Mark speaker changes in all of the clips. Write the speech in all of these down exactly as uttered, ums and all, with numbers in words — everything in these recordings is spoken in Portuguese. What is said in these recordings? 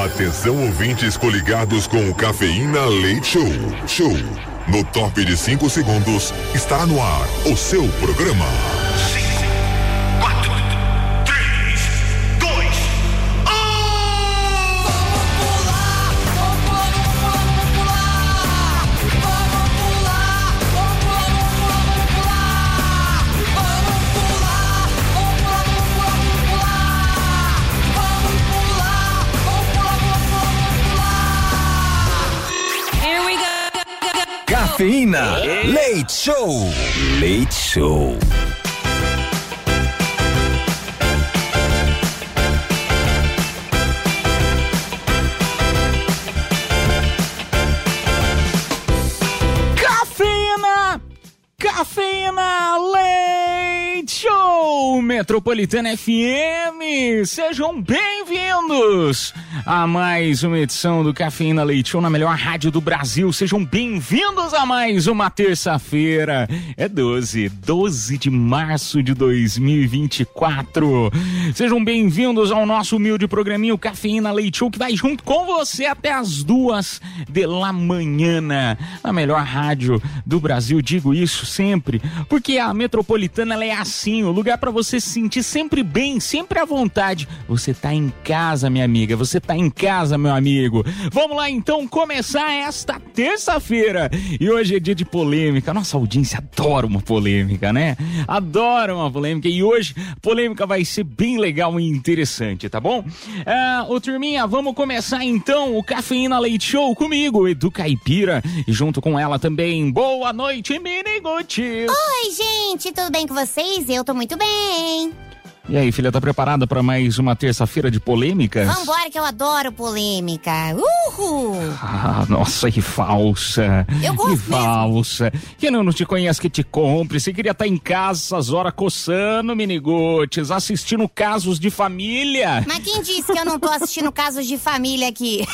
Speaker 1: Atenção, ouvintes coligados com o Cafeína Leite Show. Show. No top de cinco segundos, está no ar o seu programa.
Speaker 2: Cafeína Leite Show. Leite Show.
Speaker 3: Cafeína, Cafeína Leite Show Metropolitana F M. Sejam bem-vindos a mais uma edição do Cafeína Leite Show na melhor rádio do Brasil. Sejam bem-vindos a mais uma terça-feira. É doze, doze de março de dois mil e vinte e quatro. Sejam bem-vindos ao nosso humilde programinho Cafeína Leite Show, que vai junto com você até as duas de la manhã, na melhor rádio do Brasil. Digo isso sempre, porque a Metropolitana ela é assim, o lugar para você se sentir sempre bem, sempre à vontade. Você tá em casa, minha amiga, você tá em casa, meu amigo. Vamos lá então começar esta terça-feira. E hoje é dia de polêmica. Nossa audiência adora uma polêmica, né? Adora uma polêmica. E hoje a polêmica vai ser bem legal e interessante, tá bom? Ah, ô turminha, vamos começar então o Cafeína Leite Show comigo, Edu Caipira. E junto com ela também, boa noite, Miniguts.
Speaker 4: Oi, gente, tudo bem com vocês? Eu tô muito bem.
Speaker 3: E aí, filha, tá preparada pra mais uma terça-feira de polêmicas?
Speaker 4: Vambora que eu adoro polêmica. Uhul!
Speaker 3: Ah, nossa, que falsa.
Speaker 4: Eu gosto
Speaker 3: Que falsa. Quem não, não te conhece que te compre. Você queria estar em casa essas horas coçando, Miniguts, assistindo casos de família.
Speaker 4: Mas quem disse que eu não tô assistindo casos de família aqui?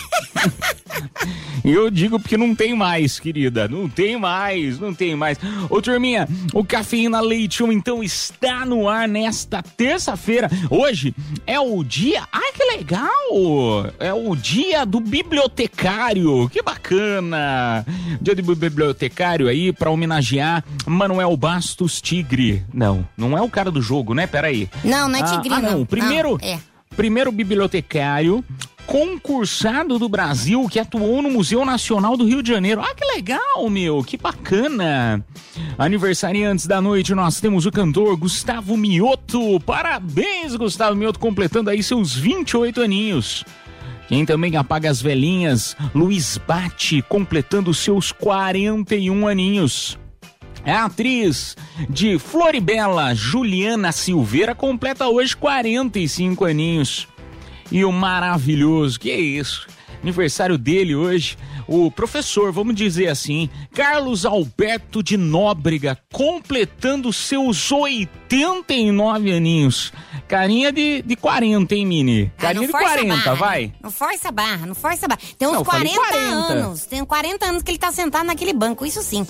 Speaker 3: Eu digo porque não tem mais, querida. Não tem mais, não tem mais. Ô, turminha, o Cafeína Leite Show, então, está no ar nesta terça-feira. Hoje é o dia... Ai, que legal! É o dia do bibliotecário. Que bacana! Dia do bibliotecário aí pra homenagear Manuel Bastos Tigre. Não, não é o cara do jogo, né? Peraí.
Speaker 4: Não, não é Tigre,
Speaker 3: ah, ah, não.
Speaker 4: não.
Speaker 3: Primeiro,
Speaker 4: não, é.
Speaker 3: primeiro bibliotecário concursado do Brasil que atuou no Museu Nacional do Rio de Janeiro. Ah, que legal, meu, que bacana. Aniversariantes da noite, nós temos o cantor Gustavo Mioto. Parabéns, Gustavo Mioto, completando aí seus vinte e oito aninhos. Quem também apaga as velhinhas, Luiz Bate, completando seus quarenta e um aninhos. A atriz de Floribela, Juliana Silveira, completa hoje quarenta e cinco aninhos. E o maravilhoso, que é isso? Aniversário dele hoje, o professor, vamos dizer assim, Carlos Alberto de Nóbrega, completando seus oitenta e nove aninhos. Carinha de, de quarenta, hein, Mini? Carinha ah, de quarenta, barra, vai.
Speaker 4: Não força a barra, não força a barra. Tem uns
Speaker 3: não,
Speaker 4: quarenta,
Speaker 3: quarenta
Speaker 4: anos, tem quarenta anos que ele tá sentado naquele banco, isso sim.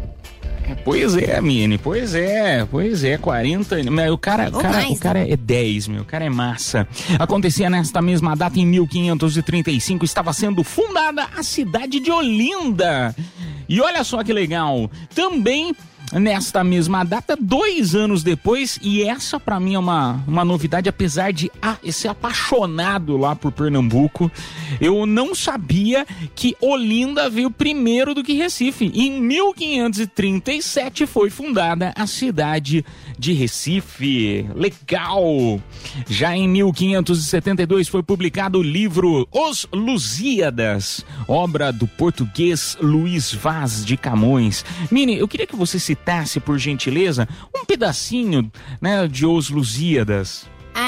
Speaker 3: Pois é, Mini, pois é, pois é, quarenta, mas o cara, o cara, o cara é dez, meu, o cara é massa. Acontecia nesta mesma data, em mil quinhentos e trinta e cinco, estava sendo fundada a cidade de Olinda. E olha só que legal, também nesta mesma data, dois anos depois, e essa pra mim é uma, uma novidade, apesar de ah, ser apaixonado lá por Pernambuco, eu não sabia que Olinda veio primeiro do que Recife. Em mil quinhentos e trinta e sete foi fundada a cidade de Recife. Legal! Já em mil quinhentos e setenta e dois foi publicado o livro Os Lusíadas, obra do português Luís Vaz de Camões. Mini, eu queria que você citasse, por gentileza, um pedacinho, né, de Os Lusíadas.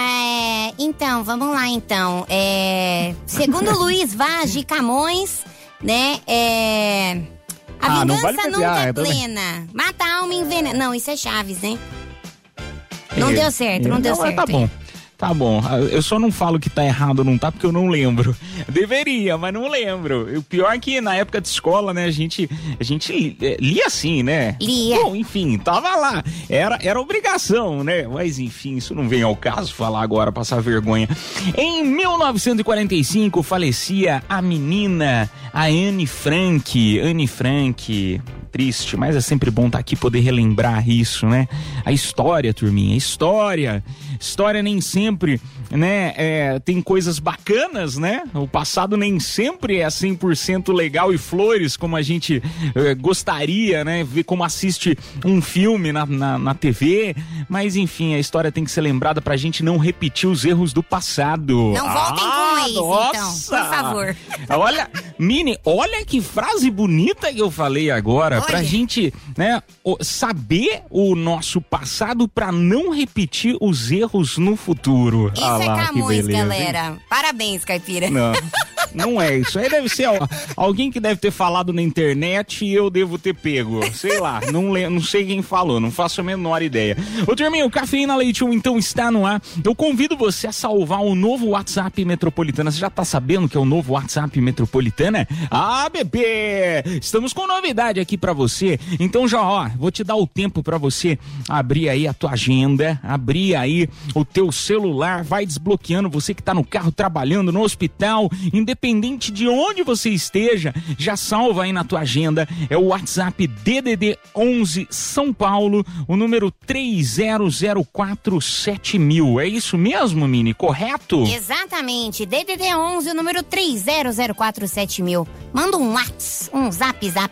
Speaker 4: É, então, vamos lá então. É, segundo Luís Vaz de Camões, né, é, a
Speaker 3: ah,
Speaker 4: vingança
Speaker 3: vale
Speaker 4: nunca
Speaker 3: ah,
Speaker 4: é
Speaker 3: é
Speaker 4: plena. Mata a alma envenena. Não, isso é Chaves, né? Não
Speaker 3: é,
Speaker 4: deu certo, não, não deu
Speaker 3: não,
Speaker 4: certo.
Speaker 3: Tá bom. Tá bom, eu só não falo que tá errado, não tá, porque eu não lembro. Deveria, mas não lembro. O pior é que na época de escola, né, a gente, a gente lia assim, né?
Speaker 4: Lia.
Speaker 3: Bom, enfim, tava lá. Era, era obrigação, né? Mas enfim, isso não vem ao caso falar agora, passar vergonha. Em mil novecentos e quarenta e cinco, falecia a menina, a Anne Frank. Anne Frank... Triste, mas é sempre bom estar aqui poder relembrar isso, né? A história, turminha, história. História nem sempre, né, é, tem coisas bacanas, né? O passado nem sempre é cem por cento legal e flores, como a gente é, gostaria, né? Ver como assiste um filme na, na, na T V. Mas, enfim, a história tem que ser lembrada pra gente não repetir os erros do passado.
Speaker 4: Não voltem
Speaker 3: ah,
Speaker 4: com isso,
Speaker 3: nossa.
Speaker 4: então, por favor.
Speaker 3: Olha, Mini, olha que frase bonita que eu falei agora. Olha. Pra gente, né, saber o nosso passado pra não repetir os erros no futuro.
Speaker 4: Isso
Speaker 3: ah,
Speaker 4: é
Speaker 3: lá,
Speaker 4: Camões,
Speaker 3: beleza,
Speaker 4: galera.
Speaker 3: hein?
Speaker 4: Parabéns, Caipira.
Speaker 3: Não, não é isso. Aí deve ser alguém que deve ter falado na internet e eu devo ter pego. Sei lá, não, não sei quem falou, não faço a menor ideia. Ô, turminha, o Cafeína Leite um então está no ar. Eu convido você a salvar o novo WhatsApp Metropolitana. Você já tá sabendo que é o novo WhatsApp Metropolitana? Ah, bebê! Estamos com novidade aqui pra você. Então já, ó, vou te dar o tempo pra você abrir aí a tua agenda, abrir aí o teu celular, vai desbloqueando, você que tá no carro, trabalhando, no hospital, independente de onde você esteja, já salva aí na tua agenda. É o WhatsApp D D D onze São Paulo, o número três zero zero quatro sete mil. É isso mesmo, Mini? Correto?
Speaker 4: Exatamente, D D D onze, o número três zero zero quatro sete mil. Manda um WhatsApp, um zap zap.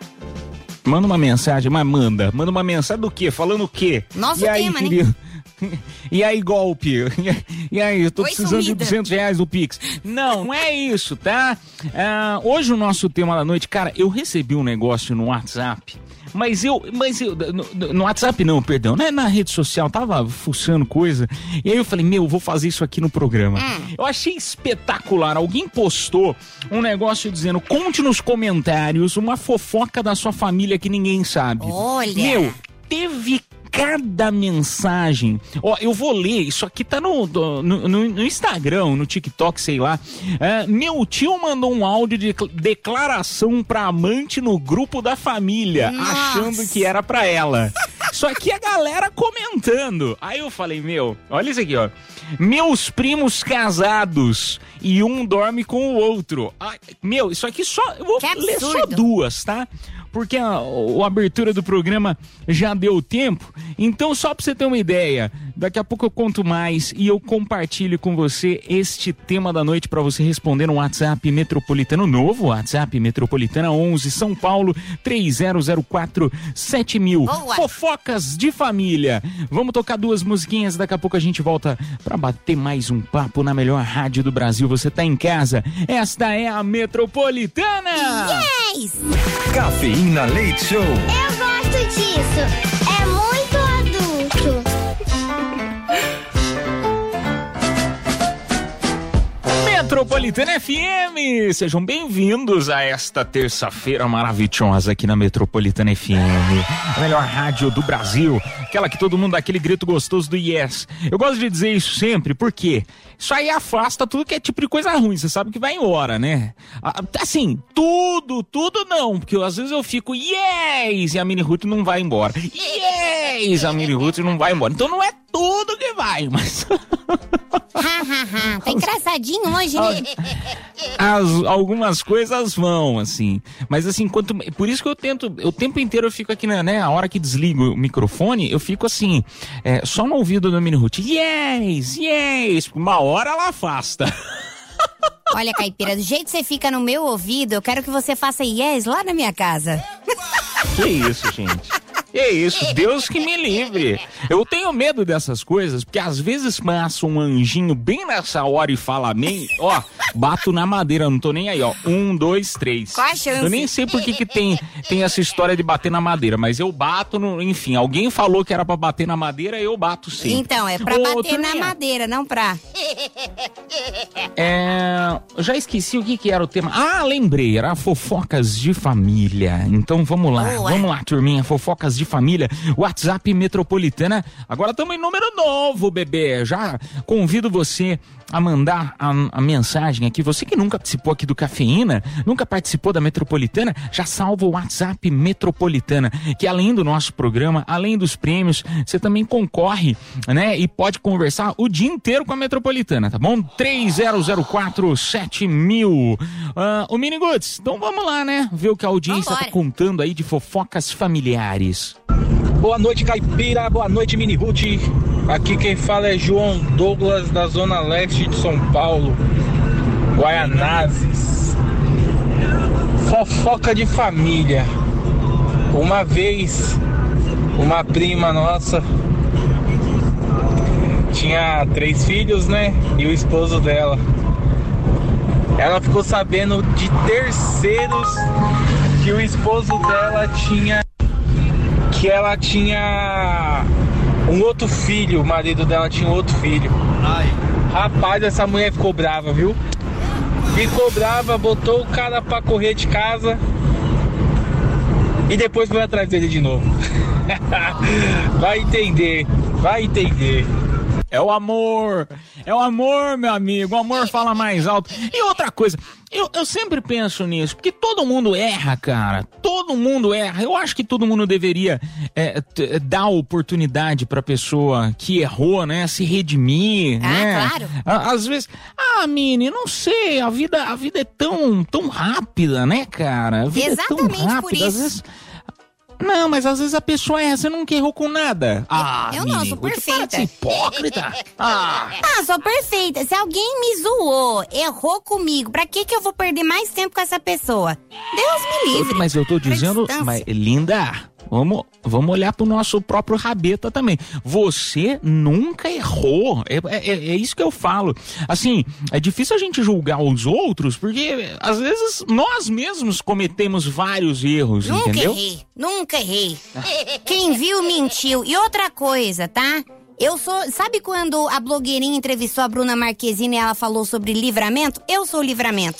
Speaker 3: Manda uma mensagem, mas manda. Manda uma mensagem do quê? Falando o quê?
Speaker 4: Nosso
Speaker 3: e aí,
Speaker 4: tema,
Speaker 3: querido?
Speaker 4: né?
Speaker 3: E aí, golpe? E aí, eu tô
Speaker 4: Oi,
Speaker 3: precisando
Speaker 4: sumida.
Speaker 3: de duzentos reais do Pix. Não, não é isso, tá? Ah, hoje o nosso tema da noite, cara, eu recebi um negócio no WhatsApp, mas eu, mas eu, no, no WhatsApp não, perdão, né? Na rede social, tava fuçando coisa, e aí eu falei, meu, vou fazer isso aqui no programa. Hum. Eu achei espetacular, alguém postou um negócio dizendo, conte nos comentários uma fofoca da sua família que ninguém sabe.
Speaker 4: Olha!
Speaker 3: Meu, teve cada mensagem. Ó, eu vou ler, isso aqui tá no, no, no, no Instagram, no TikTok, sei lá. É, meu tio mandou um áudio de declaração pra amante no grupo da família,
Speaker 4: Nossa.
Speaker 3: achando que era pra ela. Só que a galera comentando. Aí eu falei, meu, olha isso aqui, ó. Meus primos casados e um dorme com o outro. Ai, meu, isso aqui só... Eu vou
Speaker 4: Que
Speaker 3: ler só
Speaker 4: absurdo.
Speaker 3: duas, tá? Porque a, a abertura do programa já deu tempo. Então, só pra você ter uma ideia, daqui a pouco eu conto mais e eu compartilho com você este tema da noite pra você responder no WhatsApp Metropolitano novo, WhatsApp Metropolitana onze São Paulo três zero zero quatro sete mil.
Speaker 4: Boa.
Speaker 3: Fofocas de família. Vamos tocar duas musiquinhas, daqui a pouco a gente volta pra bater mais um papo na melhor rádio do Brasil. Você tá em casa? Esta é a Metropolitana!
Speaker 4: Yes!
Speaker 2: Cafeína Leite Show.
Speaker 5: Eu gosto disso. É muito adulto.
Speaker 3: Metropolitana F M, sejam bem-vindos a esta terça-feira maravilhosa aqui na Metropolitana F M, a melhor rádio do Brasil, aquela que todo mundo dá aquele grito gostoso do yes. Eu gosto de dizer isso sempre, porque isso aí afasta tudo que é tipo de coisa ruim, você sabe que vai embora, né? Assim, tudo, tudo não, porque às vezes eu fico yes e a Mini Ruth não vai embora, yes, a Mini Ruth não vai embora, então não é tudo que vai, mas...
Speaker 4: Tá engraçadinho hoje, né?
Speaker 3: As, algumas coisas vão, assim. Mas assim, quanto, por isso que eu tento, o tempo inteiro eu fico aqui, né? A hora que desligo o microfone, eu fico assim, é, só no ouvido da Mini Ruth. Yes, yes. Uma hora ela afasta.
Speaker 4: Olha, Caipira, do jeito que você fica no meu ouvido, eu quero que você faça yes lá na minha casa.
Speaker 3: Que isso, gente? É isso, Deus que me livre. Eu tenho medo dessas coisas, porque às vezes passa um anjinho bem nessa hora e fala amém, ó, bato na madeira, não tô nem aí, ó, um, dois, três.
Speaker 4: Qual a chance?
Speaker 3: Eu nem sei por que que tem, tem essa história de bater na madeira, mas eu bato, no, enfim, alguém falou que era pra bater na madeira, eu bato sim.
Speaker 4: Então, é pra
Speaker 3: Ô,
Speaker 4: bater na
Speaker 3: turminha,
Speaker 4: madeira, não pra...
Speaker 3: É, eu já esqueci o que que era o tema. Ah, lembrei, era fofocas de família. Então vamos lá,
Speaker 4: Boa.
Speaker 3: vamos lá, turminha, fofocas de de família. WhatsApp Metropolitana. Agora estamos em número novo, bebê. Já convido você a mandar a, a mensagem aqui. Você que nunca participou aqui do Cafeína, nunca participou da Metropolitana, já salva o WhatsApp Metropolitana, que além do nosso programa, além dos prêmios, você também concorre, né? E pode conversar o dia inteiro com a Metropolitana, tá bom? três zero zero quatro sete mil. Uh, o Mini Goods, então vamos lá, né? Ver o que a audiência
Speaker 4: Vambora.
Speaker 3: tá contando aí de fofocas familiares.
Speaker 6: Boa noite, Caipira. Boa noite, Mini Ruth. Aqui quem fala é João Douglas, da Zona Leste de São Paulo, Guaianazes. Fofoca de família. Uma vez, uma prima nossa tinha três filhos, né? E o esposo dela. Ela ficou sabendo de terceiros que o esposo dela tinha... que ela tinha um outro filho, o marido dela tinha um outro filho. Ai. Rapaz, essa mulher ficou brava, viu? Ficou brava, botou o cara pra correr de casa e depois foi atrás dele de novo. Vai entender, vai entender.
Speaker 3: É o amor, é o amor, meu amigo, o amor fala mais alto. E outra coisa, eu, eu sempre penso nisso, porque todo mundo erra, cara, todo mundo erra. Eu acho que todo mundo deveria é, t- dar oportunidade pra pessoa que errou, né, se redimir,
Speaker 4: Ah,
Speaker 3: né?
Speaker 4: claro.
Speaker 3: À- Às vezes, ah, Mini, não sei, a vida, a vida é tão, tão rápida, né, cara? A vida
Speaker 4: Exatamente
Speaker 3: é tão rápida,
Speaker 4: por isso.
Speaker 3: às vezes... Não, mas às vezes a pessoa é, você nunca errou com nada. Ah,
Speaker 4: eu não,
Speaker 3: Mini,
Speaker 4: sou
Speaker 3: vou te parar de
Speaker 4: perfeita.
Speaker 3: ser hipócrita. Ah,
Speaker 4: Ah, sou perfeita. Se alguém me zoou, errou comigo, pra que que eu vou perder mais tempo com essa pessoa? Deus me livre.
Speaker 3: mas eu tô
Speaker 4: Pra
Speaker 3: dizendo,
Speaker 4: distância.
Speaker 3: mas, linda, vamos, vamos olhar pro nosso próprio rabeta também. Você nunca errou. É, é, é isso que eu falo. Assim, é difícil a gente julgar os outros, porque às vezes nós mesmos cometemos vários erros,
Speaker 4: Nunca
Speaker 3: entendeu?
Speaker 4: errei, nunca errei. Quem viu, mentiu. E outra coisa, tá? Eu sou... Sabe quando a blogueirinha entrevistou a Bruna Marquezine e ela falou sobre livramento? Eu sou o livramento.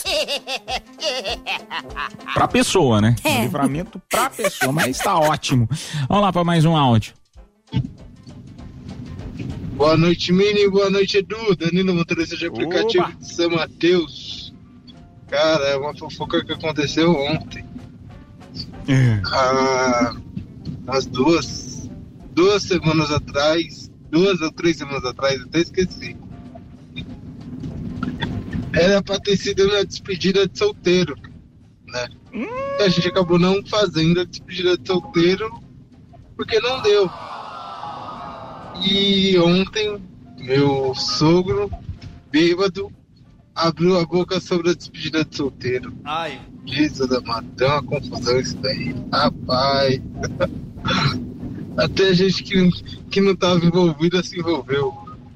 Speaker 3: Pra pessoa, né?
Speaker 4: É.
Speaker 3: Um livramento pra pessoa, mas tá ótimo. Vamos lá pra mais um áudio.
Speaker 7: Boa noite, Mini. Boa noite, Edu. Danilo, motorista de aplicativo
Speaker 3: Oba.
Speaker 7: de São Mateus. Cara, é uma fofoca que aconteceu ontem. Ah, umas duas, duas semanas atrás, duas ou três semanas atrás, até esqueci. Era pra ter sido uma despedida de solteiro, né? E a gente acabou não fazendo a despedida de solteiro porque não deu. E ontem, meu sogro, bêbado, abriu a boca sobre a despedida de solteiro.
Speaker 6: Ai.
Speaker 7: Jesus amado, deu uma confusão isso daí. Rapaz. Até a gente que, que não estava envolvida se envolveu.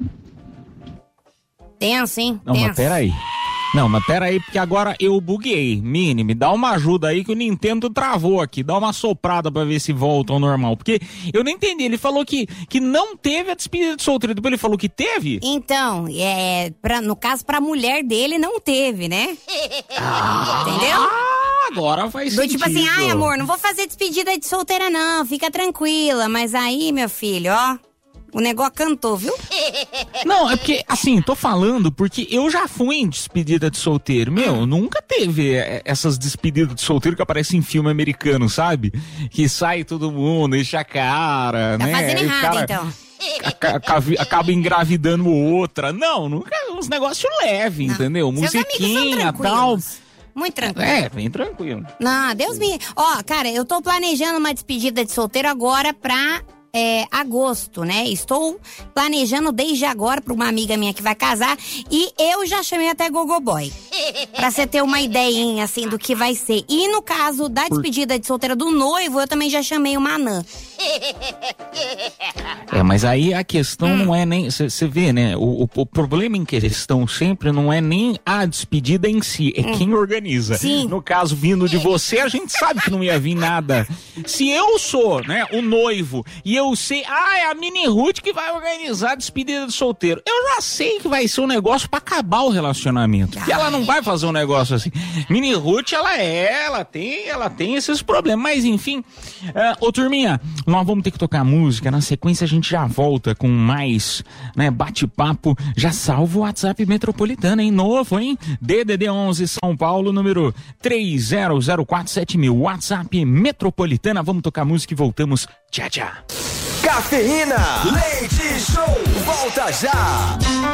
Speaker 4: Tenso, hein?
Speaker 3: Não,
Speaker 4: Tenso.
Speaker 3: mas peraí. Não, mas peraí, porque agora eu buguei. Mini, me dá uma ajuda aí que o Nintendo travou aqui. Dá uma soprada pra ver se volta ao normal. Porque eu não entendi. Ele falou que, que não teve a despedida de solteiro. Depois ele falou que teve?
Speaker 4: Então, é, pra, no caso, pra mulher dele, não teve, né?
Speaker 3: Ah,
Speaker 4: Entendeu?
Speaker 3: agora faz
Speaker 4: Do
Speaker 3: sentido.
Speaker 4: tipo assim, ai amor, não vou fazer despedida de solteira não, fica tranquila. Mas aí, meu filho, ó, o negócio cantou, viu?
Speaker 3: Não, é porque, assim, tô falando porque eu já fui em despedida de solteiro. Meu, nunca teve é, essas despedidas de solteiro que aparecem em filme americano, sabe? Que sai todo mundo, enche a cara,
Speaker 4: Tá
Speaker 3: né?
Speaker 4: fazendo
Speaker 3: E o
Speaker 4: errado,
Speaker 3: cara
Speaker 4: então.
Speaker 3: aca- acaba, acaba engravidando outra. Não, nunca, uns negócios leves,
Speaker 4: Não.
Speaker 3: entendeu?
Speaker 4: Seus amigos são
Speaker 3: Musiquinha, tal.
Speaker 4: tranquilos. Muito tranquilo.
Speaker 3: É, bem tranquilo.
Speaker 4: Não, Deus me... Ó, cara, eu tô planejando uma despedida de solteiro agora pra é, agosto, né? Estou planejando desde agora pra uma amiga minha que vai casar e eu já chamei até Gogoboy. Pra você ter uma ideinha, assim, do que vai ser. E no caso da despedida de solteira do noivo, eu também já chamei o Manã.
Speaker 3: É, mas aí a questão
Speaker 4: Hum.
Speaker 3: não é nem... Você vê, né? O, o, o problema em questão sempre não é nem a despedida em si, é quem organiza.
Speaker 4: Sim.
Speaker 3: No caso, vindo de você, a gente sabe que não ia vir nada. Se eu sou, né, o noivo, e eu sei... Ah, é a Mini Ruth que vai organizar a despedida de solteiro. Eu já sei que vai ser um negócio pra acabar o relacionamento. Porque ela não vai fazer um negócio assim. Mini Ruth, ela é... Ela tem, ela tem esses problemas. Mas, enfim... Uh, ô, turminha, Nós vamos ter que tocar música, na sequência a gente já volta com mais, né, bate-papo. Já salva o WhatsApp Metropolitana, hein? Novo, hein? D D D onze São Paulo, número três zero zero quatro sete mil. WhatsApp Metropolitana. Vamos tocar música e voltamos. Tchau, tchau.
Speaker 2: Cafeína, Leite Show, volta já.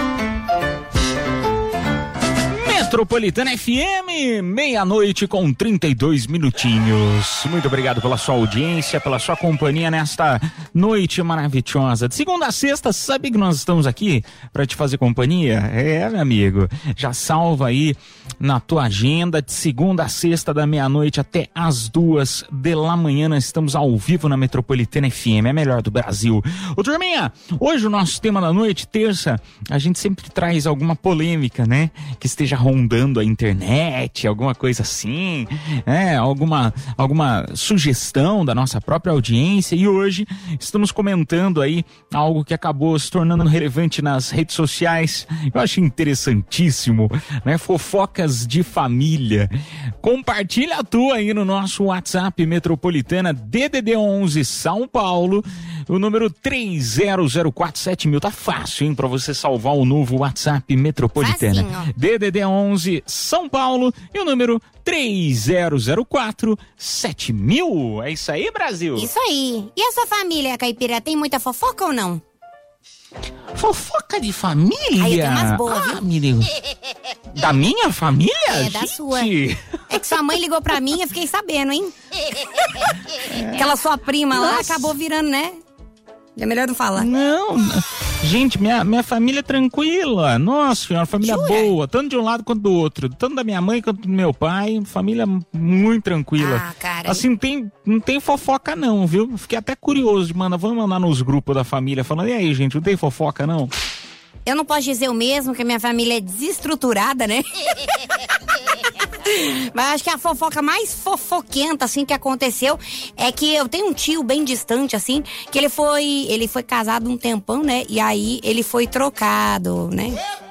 Speaker 3: Metropolitana F M, meia-noite com trinta e dois minutinhos. Muito obrigado pela sua audiência, pela sua companhia nesta noite maravilhosa. De segunda a sexta, sabe que nós estamos aqui para te fazer companhia? É, meu amigo, já salva aí na tua agenda. De segunda a sexta, da meia-noite até as duas da manhã, nós estamos ao vivo na Metropolitana F M, é a melhor do Brasil. Ô, turminha, hoje o nosso tema da noite, terça, a gente sempre traz alguma polêmica, né? Que esteja rondando a internet, alguma coisa assim, né? Alguma, alguma sugestão da nossa própria audiência, e hoje estamos comentando aí algo que acabou se tornando relevante nas redes sociais. Eu acho interessantíssimo, né? Fofocas de família. Compartilha a tua aí no nosso WhatsApp Metropolitana D D D onze São Paulo, o número três zero zero quatro sete mil. Tá fácil, hein, pra você salvar o novo WhatsApp Metropolitana. Facinho. D D D onze São Paulo e o número três zero zero quatro sete mil. É isso aí, Brasil?
Speaker 4: Isso aí. E a sua família, Caipira, tem muita fofoca ou não?
Speaker 3: Fofoca de família?
Speaker 4: Aí tem umas boas,
Speaker 3: ah,
Speaker 4: viu?
Speaker 3: meu Deus. Da minha família?
Speaker 4: É, da
Speaker 3: gente?
Speaker 4: sua. É que sua mãe ligou pra mim e eu fiquei sabendo, hein? É. Aquela sua prima Nossa. lá acabou virando, né? É melhor não falar.
Speaker 3: Não, gente, minha, minha família é tranquila. Nossa senhora, família Jura? boa, tanto de um lado quanto do outro. Tanto da minha mãe quanto do meu pai, família muito tranquila.
Speaker 4: Ah, cara.
Speaker 3: Assim, não tem, não tem fofoca não, viu? Fiquei até curioso de mandar, vamos mandar nos grupos da família falando, e aí, gente, não tem fofoca não?
Speaker 4: Eu não posso dizer o mesmo, que a minha família é desestruturada, né? Mas acho que a fofoca mais fofoquenta, assim, que aconteceu é que eu tenho um tio bem distante, assim, que ele foi, ele foi casado um tempão, né? E aí ele foi trocado, né?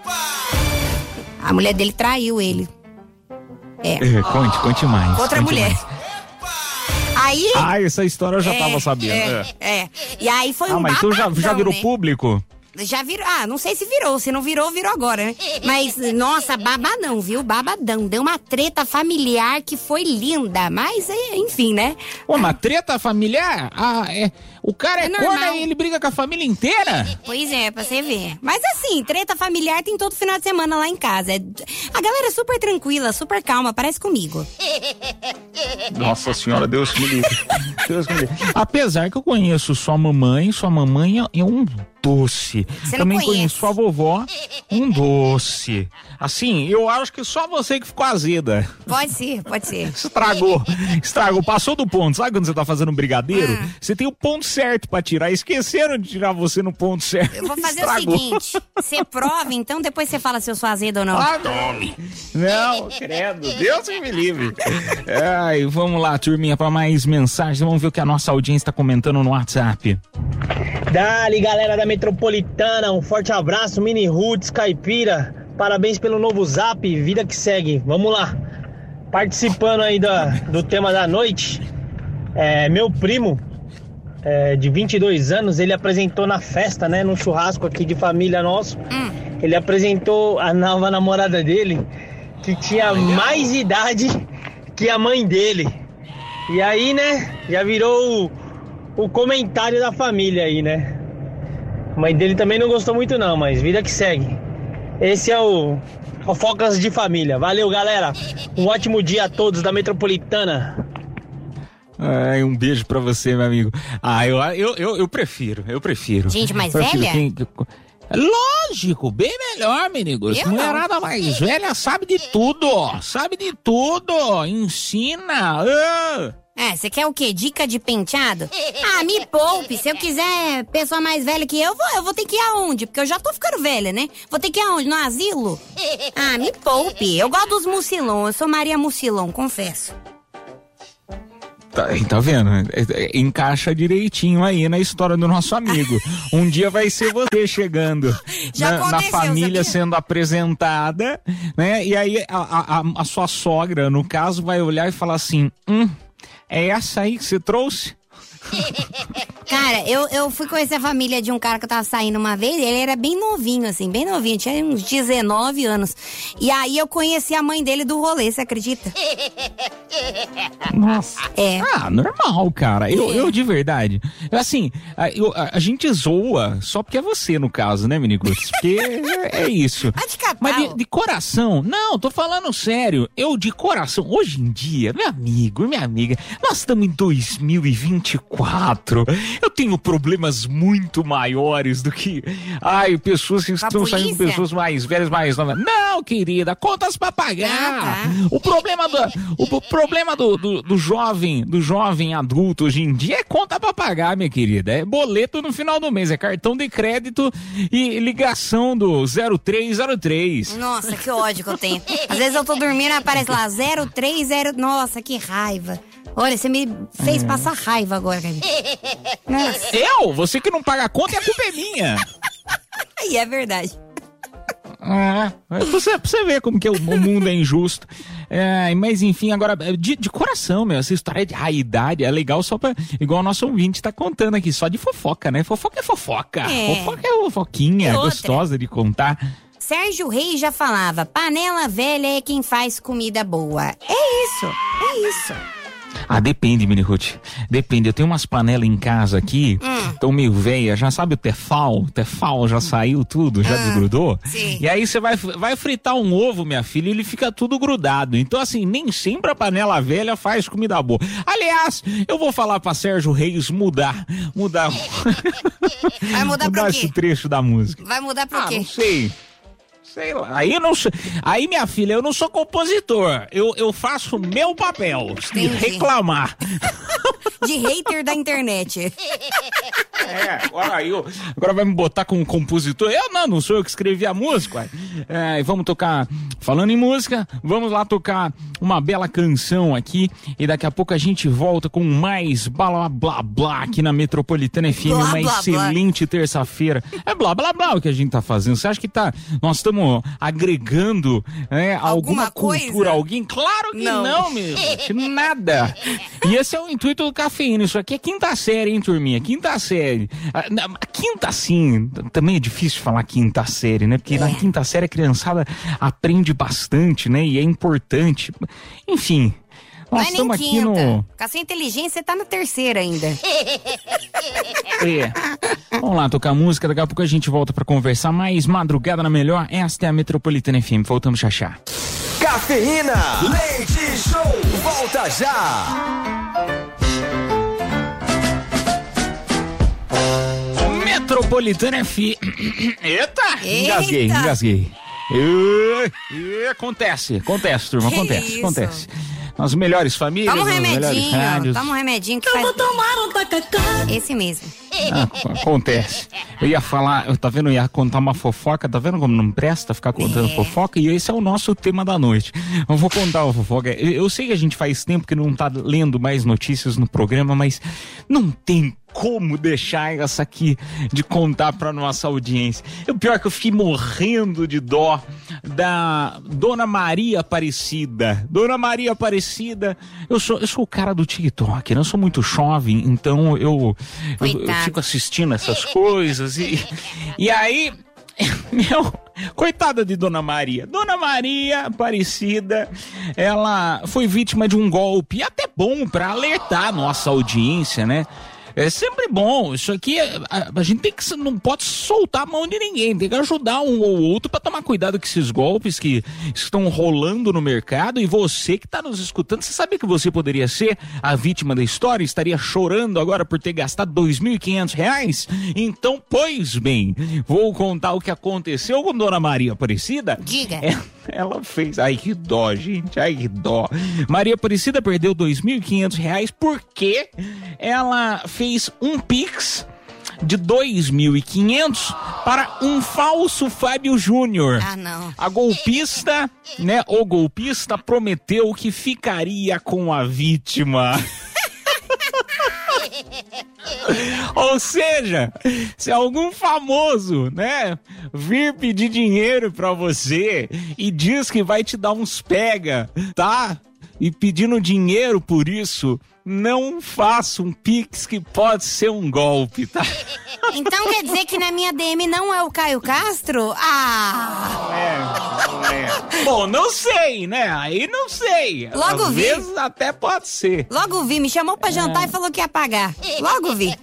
Speaker 4: A mulher dele traiu ele. É.
Speaker 3: é conte, conte mais.
Speaker 4: Outra
Speaker 3: conte
Speaker 4: mulher.
Speaker 3: Mais.
Speaker 4: Aí...
Speaker 3: Ah, essa história eu já
Speaker 4: é,
Speaker 3: tava sabendo.
Speaker 4: É, é. é. E aí foi
Speaker 3: ah,
Speaker 4: um
Speaker 3: mas
Speaker 4: babadão,
Speaker 3: tu já, já virou
Speaker 4: né?
Speaker 3: público?
Speaker 4: Já virou, ah, não sei se virou, se não virou, virou agora, né? Mas, nossa, babadão, viu? Babadão. Deu uma treta familiar que foi linda, mas, enfim, né?
Speaker 3: Ô, uma treta familiar? Ah, é... O cara é, é corno e ele briga com a família inteira?
Speaker 4: Pois é, pra você ver. Mas assim, treta familiar tem todo final de semana lá em casa. É... A galera é super tranquila, super calma, parece comigo.
Speaker 3: Nossa senhora, Deus me livre. Deus me livre. Apesar que eu conheço sua mamãe, sua mamãe é um doce.
Speaker 4: Você
Speaker 3: Também
Speaker 4: não
Speaker 3: conheço sua vovó, um doce. Assim, eu acho que só você que ficou azeda.
Speaker 4: Pode ser, pode ser.
Speaker 3: Estragou, estragou, passou do ponto. Sabe quando você tá fazendo um brigadeiro? Ah. Você tem o ponto certo pra tirar, esqueceram de tirar você no ponto certo.
Speaker 4: Eu vou fazer
Speaker 3: Estragou.
Speaker 4: o seguinte, você prova, então depois você fala se eu sou azeda ou não.
Speaker 3: Ah, tome. Não, credo, Deus me livre. Ai, vamos lá, turminha, pra mais mensagens, vamos ver o que a nossa audiência tá comentando no WhatsApp.
Speaker 8: Dali, galera da Metropolitana, um forte abraço, Mini Roots, Caipira, parabéns pelo novo Zap, vida que segue, vamos lá. Participando aí do, do tema da noite, é, meu primo, é, de vinte e dois anos, ele apresentou na festa, né, num churrasco aqui de família nosso, hum. ele apresentou a nova namorada dele, que tinha mais idade que a mãe dele. E aí, né, já virou o, o comentário da família aí, né. A mãe dele também não gostou muito não, mas vida que segue. Esse é o Fofocas de Família. Valeu, galera. Um ótimo dia a todos da Metropolitana.
Speaker 3: Ai, um beijo pra você, meu amigo. Ah, eu, eu, eu, eu prefiro, eu prefiro.
Speaker 4: Gente mais
Speaker 3: prefiro
Speaker 4: velha?
Speaker 3: Quem... Lógico, bem melhor, menino. Se mulherada mais velha sabe de tudo, sabe de tudo. Ensina. Ah.
Speaker 4: É, você quer o quê? Dica de penteado? Ah, me poupe. Se eu quiser pessoa mais velha que eu, vou, eu vou ter que ir aonde? Porque eu já tô ficando velha, né? Vou ter que ir aonde? No asilo? Ah, me poupe. Eu gosto dos mucilão. Eu sou Maria Mucilão, confesso.
Speaker 3: Tá, tá vendo? Encaixa direitinho aí na história do nosso amigo. Um dia vai ser você chegando na, na família, sabia? Sendo apresentada, né? E aí a, a, a sua sogra, no caso, vai olhar e falar assim: hum, é essa aí que você trouxe?
Speaker 4: Cara, eu, eu fui conhecer a família de um cara que eu tava saindo uma vez, ele era bem novinho, assim, bem novinho, tinha uns dezenove anos. E aí eu conheci a mãe dele do rolê, você acredita?
Speaker 3: Nossa.
Speaker 4: É.
Speaker 3: Ah, normal, cara. Eu, eu de verdade. Assim, a, eu, a, a gente zoa só porque é você, no caso, né, Miniguts? Porque é, é isso.
Speaker 4: Vai de catar.
Speaker 3: Mas de, de coração, não, tô falando sério. Eu de coração, hoje em dia, meu amigo, minha amiga, nós estamos em dois mil e vinte e quatro. Eu tenho problemas muito maiores do que, ai, pessoas que estão saindo, pessoas mais velhas, mais novas. Não, querida, contas pra pagar. Ah, tá. O problema do, o problema do, do, do jovem, do jovem adulto hoje em dia é conta pra pagar, minha querida. É boleto no final do mês, é cartão de crédito e ligação do zero três zero três.
Speaker 4: Nossa, que ódio que eu tenho. Às vezes eu tô dormindo e aparece lá zero três zero. Nossa, que raiva. Olha, você me fez é. passar raiva agora, Gabi. Nossa.
Speaker 3: Eu? Você que não paga a conta e a culpa é minha.
Speaker 4: E é verdade.
Speaker 3: Ah, pra você, pra você ver como que o, o mundo é injusto. É, mas enfim, agora, de, de coração, meu, essa história de raidade é legal só pra, igual o nosso ouvinte tá contando aqui, só de fofoca, né? Fofoca é fofoca. É. Fofoca é fofoquinha, é gostosa de contar.
Speaker 4: Sérgio Reis já falava, panela velha é quem faz comida boa. É isso, é isso.
Speaker 3: Ah, depende, Mini Ruth. Depende. Eu tenho umas panelas em casa aqui, estão hum. meio velhas. Já sabe o Tefal? O Tefal já saiu tudo, já hum. desgrudou.
Speaker 4: Sim.
Speaker 3: E aí você vai, vai fritar um ovo, minha filha, e ele fica tudo grudado. Então, assim, nem sempre a panela velha faz comida boa. Aliás, eu vou falar pra Sérgio Reis mudar. Mudar.
Speaker 4: Vai mudar pra
Speaker 3: quê?
Speaker 4: esse
Speaker 3: trecho da música.
Speaker 4: Vai mudar pra
Speaker 3: ah,
Speaker 4: quê?
Speaker 3: Não sei. Sei lá, aí eu não sou, aí minha filha, eu não sou compositor, eu, eu faço meu papel, de reclamar.
Speaker 4: De hater da internet.
Speaker 3: É, agora, eu, agora vai me botar como compositor, eu não, não sou eu que escrevi a música. É, vamos tocar, falando em música, vamos lá tocar uma bela canção aqui e daqui a pouco a gente volta com mais blá blá blá aqui na Metropolitana F M, blá, uma blá, excelente terça-feira. É blá blá blá o que a gente tá fazendo, você acha que tá, nós estamos agregando né, alguma, alguma cultura, coisa? Alguém? Claro que não, não meu, nada. E esse é o intuito do Cafeína, isso aqui é quinta série, hein, turminha, quinta série. A, a quinta, sim, também é difícil falar quinta série, né, porque é. na quinta série a criançada aprende bastante, né, e é importante. Enfim, nós estamos aqui no...
Speaker 4: Com a sua inteligência, você tá na terceira ainda.
Speaker 3: É. Vamos lá, tocar música, daqui a pouco a gente volta pra conversar mais. Madrugada na Melhor, esta é a Metropolitana F M, voltamos já já.
Speaker 2: Cafeína, Leite Show, volta já.
Speaker 3: Metropolitana F M. Eita, engasguei, engasguei. E, e, acontece, acontece, turma, que acontece, isso? acontece. As melhores famílias,
Speaker 4: toma um remedinho,
Speaker 3: rádios.
Speaker 4: toma um remedinho que eu faz... vou tomar um tacacá. Esse mesmo.
Speaker 3: Ah, acontece. Eu ia falar, eu, tá vendo, eu ia contar uma fofoca, tá vendo como não presta ficar contando é. fofoca? E esse é o nosso tema da noite. Eu vou contar uma fofoca. Eu, eu sei que a gente faz tempo que não tá lendo mais notícias no programa, mas não tem como deixar essa aqui de contar pra nossa audiência. O pior é que eu fiquei morrendo de dó da Dona Maria Aparecida. Dona Maria Aparecida, eu sou, eu sou o cara do TikTok, né? Eu sou muito jovem, então eu, eu, eu fico assistindo essas coisas e, e aí, meu, coitada de Dona Maria. Dona Maria Aparecida, ela foi vítima de um golpe, até bom pra alertar a nossa audiência, né? É sempre bom, isso aqui, a, a gente tem que, não pode soltar a mão de ninguém, tem que ajudar um ou outro para tomar cuidado com esses golpes que estão rolando no mercado. E você que está nos escutando, você sabia que você poderia ser a vítima da história? Estaria chorando agora por ter gastado dois mil e quinhentos reais? Então, pois bem, vou contar o que aconteceu com Dona Maria Aparecida.
Speaker 4: Diga.
Speaker 3: Ela, ela fez, ai que dó, gente, ai que dó. Maria Aparecida perdeu dois mil e quinhentos reais porque ela fez fez um Pix de dois mil e quinhentos para um falso Fábio Júnior.
Speaker 4: Ah, não.
Speaker 3: A golpista, né, o golpista prometeu que ficaria com a vítima. Ou seja, se algum famoso, né, vir pedir dinheiro pra você e diz que vai te dar uns pega, tá? e pedindo dinheiro por isso, não faça um pix que pode ser um golpe, tá?
Speaker 4: Então quer dizer que na minha D M não é o Caio Castro? Ah!
Speaker 3: É, não é. Bom, não sei, né? Aí não sei.
Speaker 4: Logo
Speaker 3: Às
Speaker 4: vi.
Speaker 3: vezes até pode ser.
Speaker 4: Logo vi, me chamou pra jantar
Speaker 3: É.
Speaker 4: e falou que ia pagar. Logo vi.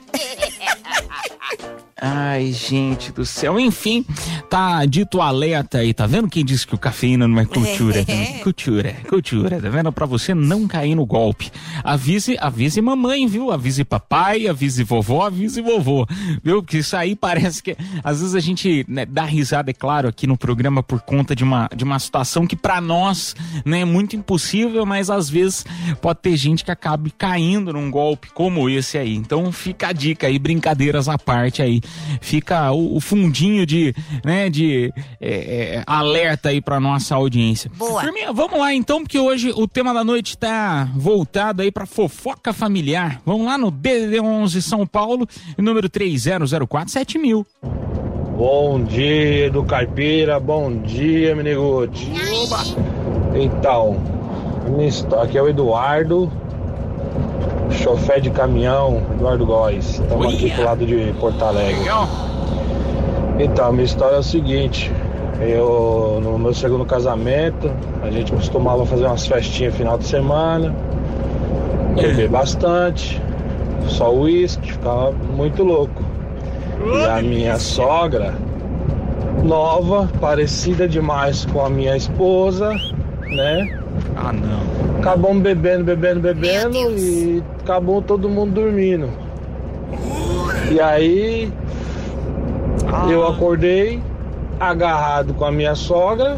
Speaker 3: Ai, gente do céu. Enfim, tá dito o alerta aí. Tá vendo quem disse que o cafeína não é cultura?
Speaker 4: É.
Speaker 3: Cultura, cultura. Tá vendo? Pra você não cair no golpe. Avise, avise mamãe, viu? Avise papai, avise vovó, avise vovô. Viu? Porque isso aí parece que... Às vezes a gente, né, dá risada, é claro, aqui no programa por conta de uma, de uma situação que pra nós, né, é muito impossível, mas às vezes pode ter gente que acabe caindo num golpe como esse aí. Então fica a dica aí, brincadeiras à parte aí. Fica o, o fundinho de, né, de é, é, alerta aí pra nossa audiência.
Speaker 4: Boa.
Speaker 3: Turminha, vamos lá então, porque hoje o tema da noite tá voltado aí pra fofoca familiar. Vamos lá no D D D onze São Paulo, número três zero zero quatro sete mil.
Speaker 9: Bom dia, do Caipira, bom dia, Miniguti. Então, minha história, aqui é o Eduardo, chofer de caminhão, Eduardo Góes. Estamos aqui pro lado de Porto Alegre. Então, minha história é o seguinte, eu, no meu segundo casamento, a gente costumava fazer umas festinhas final de semana, beber bastante, só uísque, ficava muito louco. E a minha sogra, nova, parecida demais com a minha esposa, né?
Speaker 3: Ah, não.
Speaker 9: Acabamos bebendo, bebendo, bebendo e acabou todo mundo dormindo. E aí
Speaker 3: Ah.
Speaker 9: eu acordei agarrado com a minha sogra,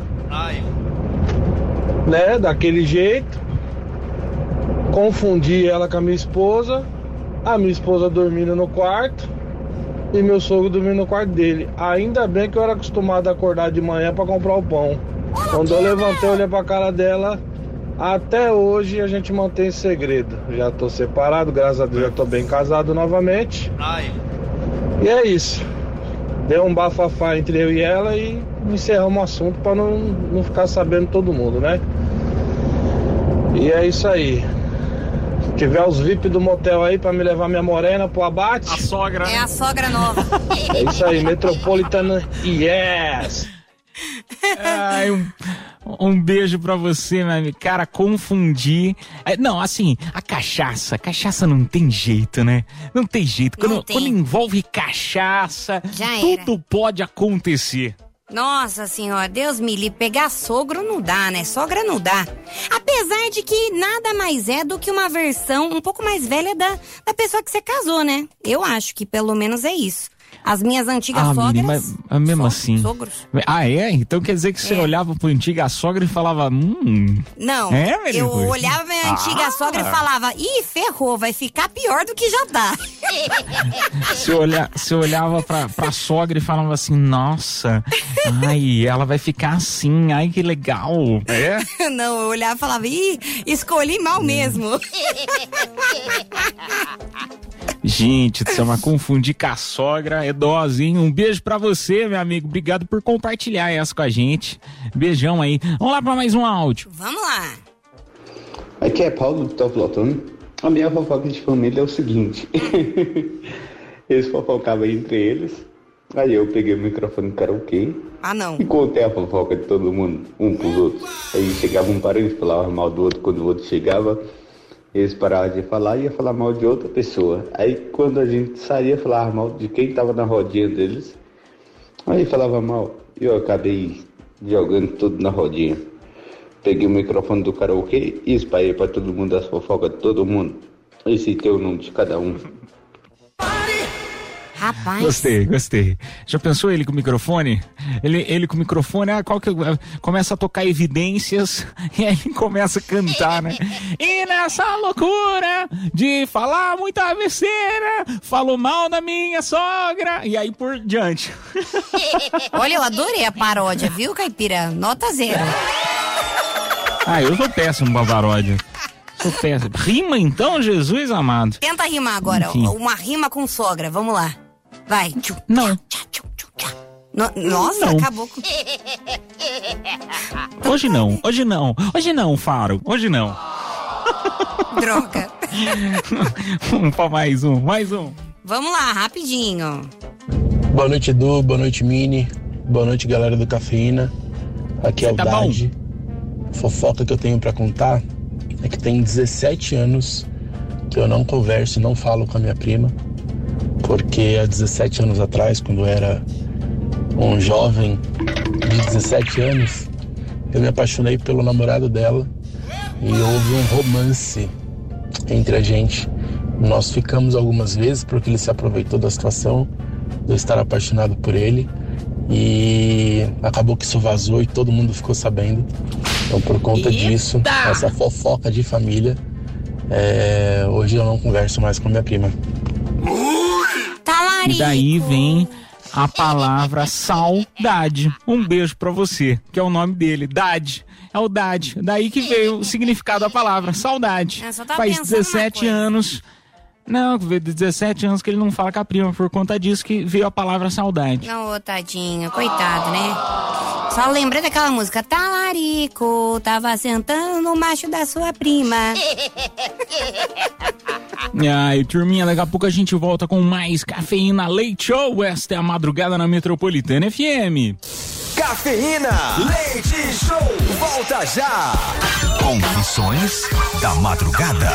Speaker 9: né? Daquele jeito. Confundi ela com a minha esposa, a minha esposa dormindo no quarto e meu sogro dormindo no quarto dele. Ainda bem que eu era acostumado a acordar de manhã pra comprar o pão. Quando eu levantei, eu olhei pra cara dela. Até hoje a gente mantém esse segredo. Já tô separado, graças a Deus já tô bem casado novamente. E é isso. Deu um bafafá entre eu e ela e encerramos o assunto pra não, não ficar sabendo todo mundo, né? E é isso aí. Se tiver os V I P do motel aí pra me levar minha morena pro abate.
Speaker 3: A sogra.
Speaker 4: É a sogra nova.
Speaker 9: É isso aí, Metropolitana, yes!
Speaker 3: Ai, um, um beijo pra você, meu amigo. Cara, confundir. É, não, assim, a cachaça. Cachaça não tem jeito, né? Não tem jeito.
Speaker 4: Não
Speaker 3: Quando,
Speaker 4: tem.
Speaker 3: quando envolve cachaça,
Speaker 4: Já
Speaker 3: tudo pode acontecer.
Speaker 4: Nossa senhora, Deus me livre, pegar sogro não dá, né? Sogra não dá. Apesar de que nada mais é do que uma versão um pouco mais velha da, da pessoa que você casou, né? Eu acho que pelo menos é isso. As minhas antigas
Speaker 3: Ah,
Speaker 4: sogras...
Speaker 3: menina, mas, mas mesmo
Speaker 4: so-
Speaker 3: assim.
Speaker 4: Sogros?
Speaker 3: Ah, é? Então quer dizer que você
Speaker 4: É.
Speaker 3: olhava pro antiga sogra e falava, hum.
Speaker 4: Não,
Speaker 3: É, menina?
Speaker 4: eu olhava minha antiga
Speaker 3: Ah.
Speaker 4: sogra e falava, ih, ferrou, vai ficar pior do que já tá.
Speaker 3: Você, olha, você olhava pra, pra sogra e falava assim, nossa, ai, ela vai ficar assim, ai, que legal. É?
Speaker 4: Não, eu olhava e falava, ih, escolhi mal mesmo.
Speaker 3: Gente, você vai confundir com a sogra, é dose, hein? Um beijo pra você, meu amigo. Obrigado por compartilhar essa com a gente. Beijão aí. Vamos lá pra mais um áudio.
Speaker 4: Vamos lá.
Speaker 10: Aqui é Paulo do Top Lotando. A minha fofoca de família é o seguinte. Eles fofocavam entre eles. Aí eu peguei o microfone do karaokê
Speaker 4: Ah, não.
Speaker 10: e contei a fofoca de todo mundo, um pros outros. Aí chegava um parente, falava mal do outro. Quando o outro chegava, eles paravam de falar e ia falar mal de outra pessoa. Aí quando a gente saía, falava mal de quem tava na rodinha deles. Aí falava mal. E eu acabei jogando tudo na rodinha. Peguei o microfone do karaokê e espalhei pra todo mundo as fofocas de todo mundo. E citei o nome de cada um.
Speaker 4: Rapaz.
Speaker 3: Gostei, gostei. Já pensou ele com o microfone? Ele, ele com o microfone, ah, qual que, começa a tocar evidências e aí começa a cantar, né? E nessa loucura de falar muita besteira, falou mal da minha sogra e aí por diante.
Speaker 4: Olha, eu adorei a paródia, viu, Caipira? Nota zero.
Speaker 3: Ah, eu sou péssimo, Bavaródia. Sou péssimo. Rima então, Jesus amado.
Speaker 4: Tenta rimar agora,
Speaker 3: Enfim.
Speaker 4: uma rima com sogra, vamos lá. Vai. Tchum,
Speaker 3: Não.
Speaker 4: tchá, tchum, tchum, tchá. No- nossa,
Speaker 3: Não.
Speaker 4: acabou com...
Speaker 3: Hoje não, hoje não, hoje não, Faro, hoje não.
Speaker 4: Droga.
Speaker 3: Vamos pra mais um, mais um.
Speaker 4: Vamos lá, rapidinho.
Speaker 11: Boa noite, Edu. Boa noite, Mini. Boa noite, galera do Cafeína. Aqui é o
Speaker 3: Tá
Speaker 11: Dade. Fofoca que eu tenho pra contar é que tem dezessete anos que eu não converso, não falo com a minha prima, porque há dezessete anos atrás, quando eu era um jovem de dezessete anos, eu me apaixonei pelo namorado dela e houve um romance entre a gente. Nós ficamos algumas vezes porque ele se aproveitou da situação de eu estar apaixonado por ele e acabou que isso vazou e todo mundo ficou sabendo. Então, por conta
Speaker 3: Eita!
Speaker 11: disso, essa fofoca de família, é, hoje eu não converso mais com minha prima.
Speaker 3: E daí vem a palavra saudade. Um beijo pra você, que é o nome dele, Dade. É o Dade. Daí que veio o significado da palavra, saudade.
Speaker 4: Eu só tava
Speaker 3: Faz
Speaker 4: pensando
Speaker 3: dezessete anos. Não, veio de dezessete anos que ele não fala com a prima, por conta disso que veio a palavra saudade.
Speaker 4: Não, tadinho, coitado, né? Só lembrei daquela música, talarico, tava sentando no macho da sua prima.
Speaker 3: Ai, turminha, daqui a pouco a gente volta com mais Cafeína Leite Show. Esta é a madrugada na Metropolitana F M.
Speaker 2: Cafeína Leite Show, volta já.
Speaker 12: Confissões da madrugada.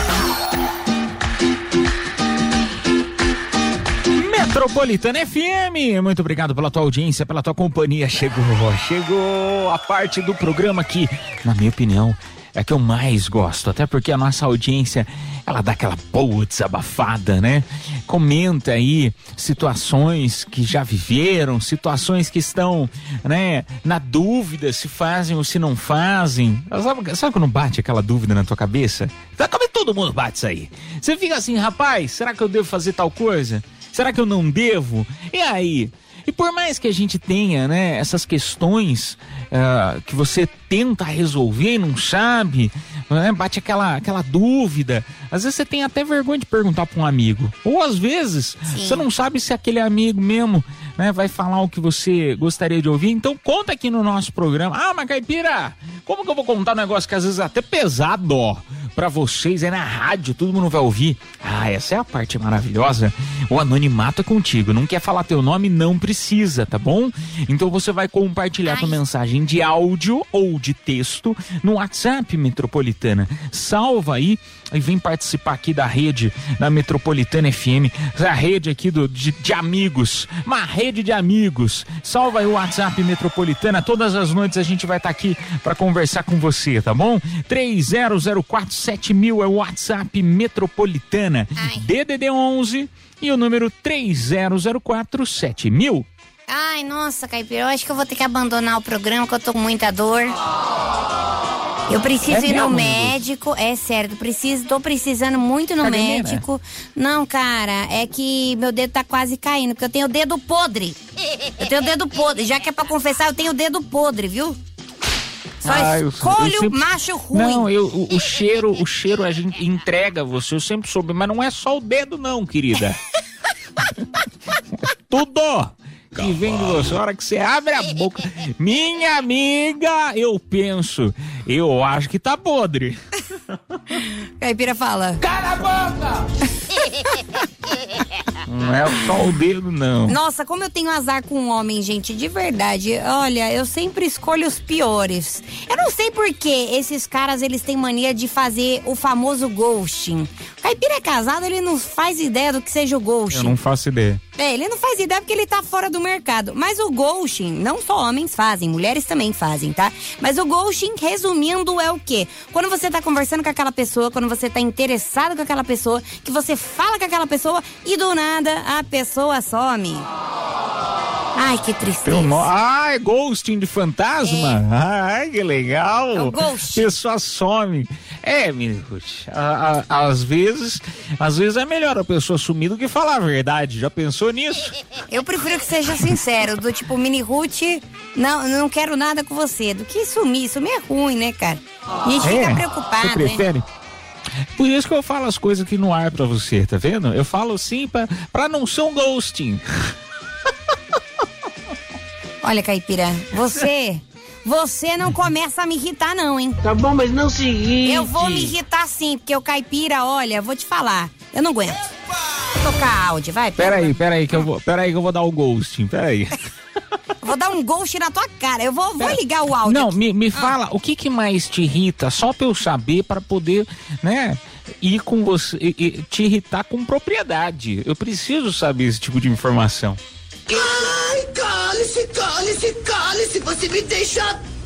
Speaker 3: Metropolitana F M, muito obrigado pela tua audiência, pela tua companhia. Chegou, chegou a parte do programa que, na minha opinião, é a que eu mais gosto, até porque a nossa audiência, ela dá aquela boa desabafada, né? Comenta aí situações que já viveram, situações que estão, né, na dúvida se fazem ou se não fazem. Sabe, sabe quando bate aquela dúvida na tua cabeça? Como todo mundo bate isso aí. Você fica assim, rapaz, será que eu devo fazer tal coisa? Será que eu não devo? E aí? E por mais que a gente tenha, né, essas questões uh, que você tenta resolver e não sabe, né, bate aquela, aquela dúvida, às vezes você tem até vergonha de perguntar para um amigo. Ou às vezes Sim. você não sabe se aquele amigo mesmo, né, vai falar o que você gostaria de ouvir. Então conta aqui no nosso programa. Ah, mas Caipira, como que eu vou contar um negócio que às vezes é até pesado, ó, pra vocês, é na rádio, todo mundo vai ouvir. Ah, essa é a parte maravilhosa. O anonimato é contigo, não quer falar teu nome, não precisa, tá bom? Então você vai compartilhar Ai. tua mensagem de áudio ou de texto no WhatsApp Metropolitana. Salva aí e vem participar aqui da rede da Metropolitana F M, a rede aqui do, de, de amigos, uma rede de amigos. Salva aí o WhatsApp Metropolitana, todas as noites a gente vai estar tá aqui para conversar com você, tá bom? três zero zero quatro sete mil é o WhatsApp Metropolitana. Ai. D D D onze e o número três zero zero quatro sete mil.
Speaker 4: Ai, nossa, Caipira, eu acho que eu vou ter que abandonar o programa, que eu tô com muita dor. Eu preciso é ir no médico, é sério, preciso, tô precisando muito no Cadê médico. Né? Não, cara, é que meu dedo tá quase caindo, porque eu tenho o dedo podre. Eu tenho o dedo podre, já que é pra confessar, eu tenho o dedo podre, viu? Só ah, escolho eu sempre... macho ruim.
Speaker 3: Não, eu, o, o cheiro, o cheiro a gente entrega você, eu sempre soube, mas não é só o dedo não, querida. Tudo que vem de você, a hora que você abre a boca. Minha amiga, eu penso, eu acho que tá podre.
Speaker 4: Caipira fala.
Speaker 3: Cala a boca! Não é só o dedo, não.
Speaker 4: Nossa, como eu tenho azar com homem, gente, de verdade. Olha, eu sempre escolho os piores. Eu não sei por que esses caras, eles têm mania de fazer o famoso ghosting. O Caipira é casado, ele não faz ideia do que seja o ghosting.
Speaker 3: Eu não faço ideia.
Speaker 4: É, ele não faz ideia porque ele tá fora do mercado. Mas o ghosting, não só homens fazem, mulheres também fazem, tá? Mas o ghosting, resumindo, é o quê? Quando você tá conversando com aquela pessoa, quando você tá interessado com aquela pessoa, que você fala com aquela pessoa e do nada a pessoa some. Ai, que tristeza.
Speaker 3: No... Ai, ghosting de fantasma? É. Ai, que legal.
Speaker 4: É o ghost.
Speaker 3: Pessoa some. É, menino, às vezes, às vezes é melhor a pessoa sumir do que falar a verdade. Já pensou nisso?
Speaker 4: Eu prefiro que seja sincero, do tipo, Mini Ruth, não, não quero nada com você. Do que sumir, sumir é ruim, né, cara? A gente
Speaker 3: é,
Speaker 4: fica preocupado,
Speaker 3: você prefere?
Speaker 4: Né?
Speaker 3: Por isso que eu falo as coisas aqui no ar pra você, tá vendo? Eu falo assim pra, pra não ser um ghosting.
Speaker 4: Olha, Caipira, você... você não começa a me irritar não, hein?
Speaker 8: Tá bom, mas não se irrite.
Speaker 4: Eu vou me irritar sim, porque o caipira, olha, vou te falar, eu não aguento. Vou tocar áudio, vai.
Speaker 3: Peraí, peraí que eu vou, peraí que eu vou dar o ghosting, peraí.
Speaker 4: Vou dar um ghost na tua cara, eu vou, vou ligar o áudio.
Speaker 3: Não,
Speaker 4: aqui.
Speaker 3: me, me
Speaker 4: ah.
Speaker 3: fala, o que que mais te irrita, só pra eu saber, pra poder, né, ir com você, e, e, te irritar com propriedade. Eu preciso saber esse tipo de informação.
Speaker 13: Ai, cale-se, cale-se, cale-se, você me deixa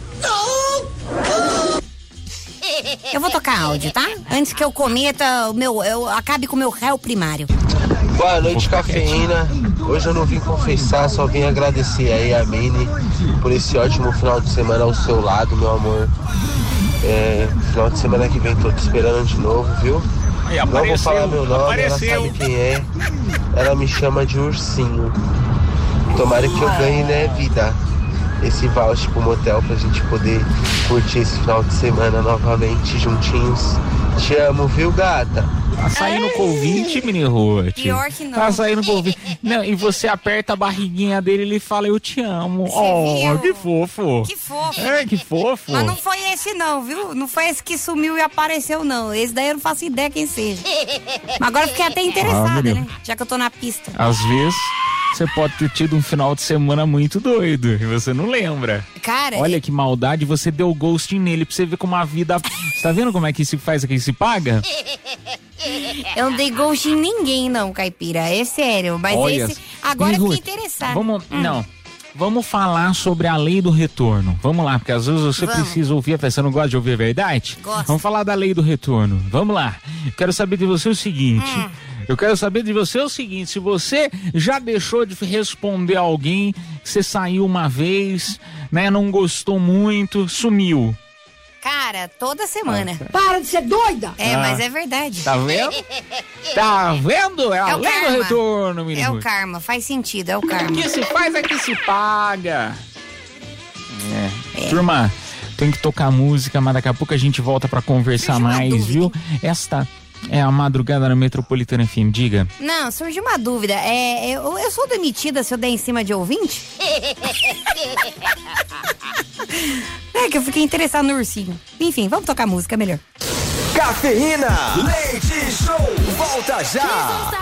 Speaker 13: louco.
Speaker 4: Eu vou tocar áudio, tá? Antes que eu cometa o meu, eu acabe com o meu réu primário.
Speaker 14: Boa noite, cafeína. Hoje eu não vim confessar, só vim agradecer aí a Mini por esse ótimo final de semana ao seu lado, meu amor. É, final de semana que vem tô te esperando de novo, viu?
Speaker 3: Aí,
Speaker 14: não vou falar meu nome,
Speaker 3: apareceu.
Speaker 14: Ela sabe quem é. Ela me chama de ursinho. Tomara que eu ganhe, né, vida? Esse voucher pro motel pra gente poder curtir esse final de semana novamente juntinhos. Te amo, viu, gata?
Speaker 3: Tá saindo com ouvinte, mini Ruth.
Speaker 4: Pior que não.
Speaker 3: Tá saindo com ouvinte. Não, e você aperta a barriguinha dele e ele fala, eu te amo. Você oh, viu? Que fofo.
Speaker 4: Que fofo.
Speaker 3: É, que fofo.
Speaker 4: Mas não foi esse não, viu? Não foi esse que sumiu e apareceu, não. Esse daí eu não faço ideia quem seja. Mas agora eu fiquei até interessada, ah, né? Já que eu tô na pista.
Speaker 3: Às vezes... você pode ter tido um final de semana muito doido e você não lembra.
Speaker 4: Cara...
Speaker 3: olha que maldade, você deu ghosting nele pra você ver como a vida... Você tá vendo como é que se faz, aqui se paga?
Speaker 4: Eu não dei ghosting em ninguém não, caipira. É sério, mas olha, esse... agora eu fiquei interessada.
Speaker 3: Vamos...
Speaker 4: Hum.
Speaker 3: Não... Vamos falar sobre a lei do retorno. Vamos lá, porque às vezes você Vamos. precisa ouvir, você não gosta de ouvir a verdade?
Speaker 4: Gosto.
Speaker 3: Vamos falar da lei do retorno. Vamos lá. Quero saber de você o seguinte. Hum. Eu quero saber de você o seguinte, se você já deixou de responder alguém que você saiu uma vez, né, não gostou muito, sumiu.
Speaker 4: Cara, toda semana.
Speaker 3: Ah,
Speaker 4: para de ser doida! É,
Speaker 3: ah,
Speaker 4: mas é verdade.
Speaker 3: Tá vendo? Tá vendo? É a
Speaker 4: é
Speaker 3: lei do retorno, menino.
Speaker 4: É o karma, faz sentido, é o karma.
Speaker 3: O que se faz é que se paga. É. É. Turma, tem que tocar música, mas daqui a pouco a gente volta pra conversar mais, viu? Esta é a madrugada na Metropolitana F M, diga.
Speaker 4: Não, surgiu uma dúvida. É, eu, eu sou demitida se eu der em cima de ouvinte? É que eu fiquei interessado no ursinho. Enfim, vamos tocar música melhor.
Speaker 2: Cafeína, leite show, volta já.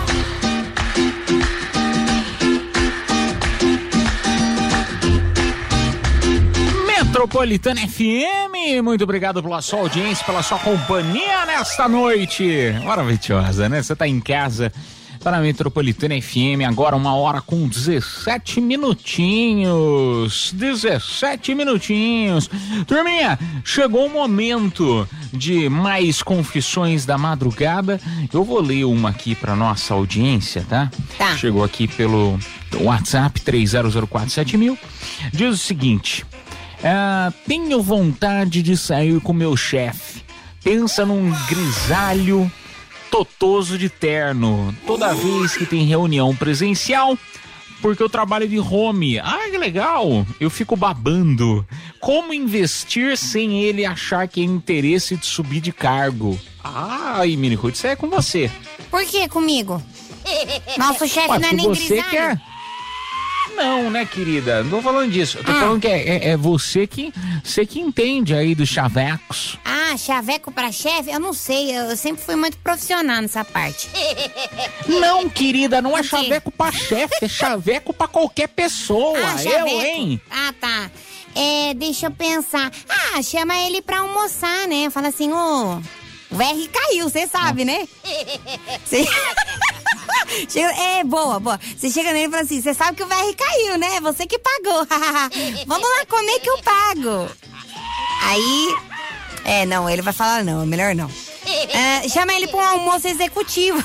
Speaker 3: Metropolitana F M, muito obrigado pela sua audiência, pela sua companhia nesta noite maravilhosa, né? Você tá em casa, tá na Metropolitana F M, agora uma hora com dezessete minutinhos, dezessete minutinhos. Turminha, chegou o momento de mais confissões da madrugada. Eu vou ler uma aqui pra nossa audiência, tá?
Speaker 4: Tá.
Speaker 3: Chegou aqui pelo WhatsApp três zero zero quatro sete mil, diz o seguinte... Ah, tenho vontade de sair com meu chefe. Pensa num grisalho totoso de terno. Toda vez que tem reunião presencial, porque eu trabalho de home. Ah, que legal. Eu fico babando. Como investir sem ele achar que é interesse de subir de cargo? Ai, Mini Ruth, isso é com você.
Speaker 4: Por que comigo? Nosso chefe não é nem
Speaker 3: você
Speaker 4: grisalho.
Speaker 3: Quer... Não, né, querida? Não tô falando disso. Eu tô ah. falando que é, é, é você que você que entende aí dos chavecos.
Speaker 4: Ah, chaveco pra chefe? Eu não sei. Eu sempre fui muito profissional nessa parte.
Speaker 3: Não, querida, não é chaveco pra chefe. É chaveco pra qualquer pessoa.
Speaker 4: Ah,
Speaker 3: eu, hein?
Speaker 4: Ah, tá. É, deixa eu pensar. Ah, chama ele pra almoçar, né? Fala assim, ô... Oh, o V R caiu, você sabe, né? Cê... chega... É, boa, boa. Você chega nele e fala assim, você sabe que o V R caiu, né? Você que pagou. Vamos lá comer que eu pago. Aí... É, não, ele vai falar não, melhor não. É, chama ele pra um almoço executivo.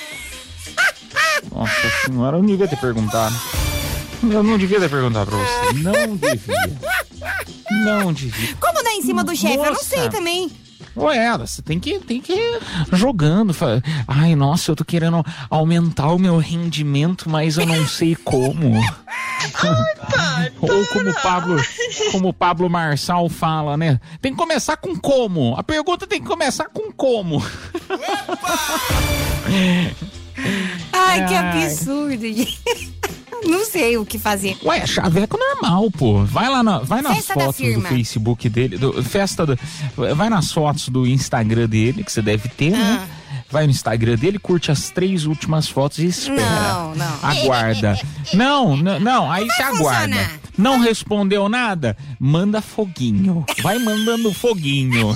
Speaker 3: Nossa senhora, eu não devia ter perguntado. Eu não devia ter perguntado pra você. Não devia. Não devia.
Speaker 4: Como dar em cima do chefe? Eu não sei também.
Speaker 3: Ué, você tem que, tem que ir jogando. Ai, nossa, eu tô querendo aumentar o meu rendimento, mas eu não sei como. Ai, ou como o Pablo, como o Pablo Marçal fala, né? Tem que começar com como. A pergunta tem que começar com como.
Speaker 4: Ai, que absurdo, gente. Não sei o que fazer.
Speaker 3: Ué, chaveco normal, pô. Vai lá na, vai nas
Speaker 4: Festa da
Speaker 3: fotos do
Speaker 4: firma.
Speaker 3: Facebook dele, do, festa do, vai nas fotos do Instagram dele, que você deve ter, né? Vai no Instagram dele, curte as três últimas fotos e espera.
Speaker 4: Não, não.
Speaker 3: Aguarda. Não, não, não, aí você aguarda.
Speaker 4: funcionar.
Speaker 3: Não respondeu nada? Manda foguinho. Vai mandando foguinho.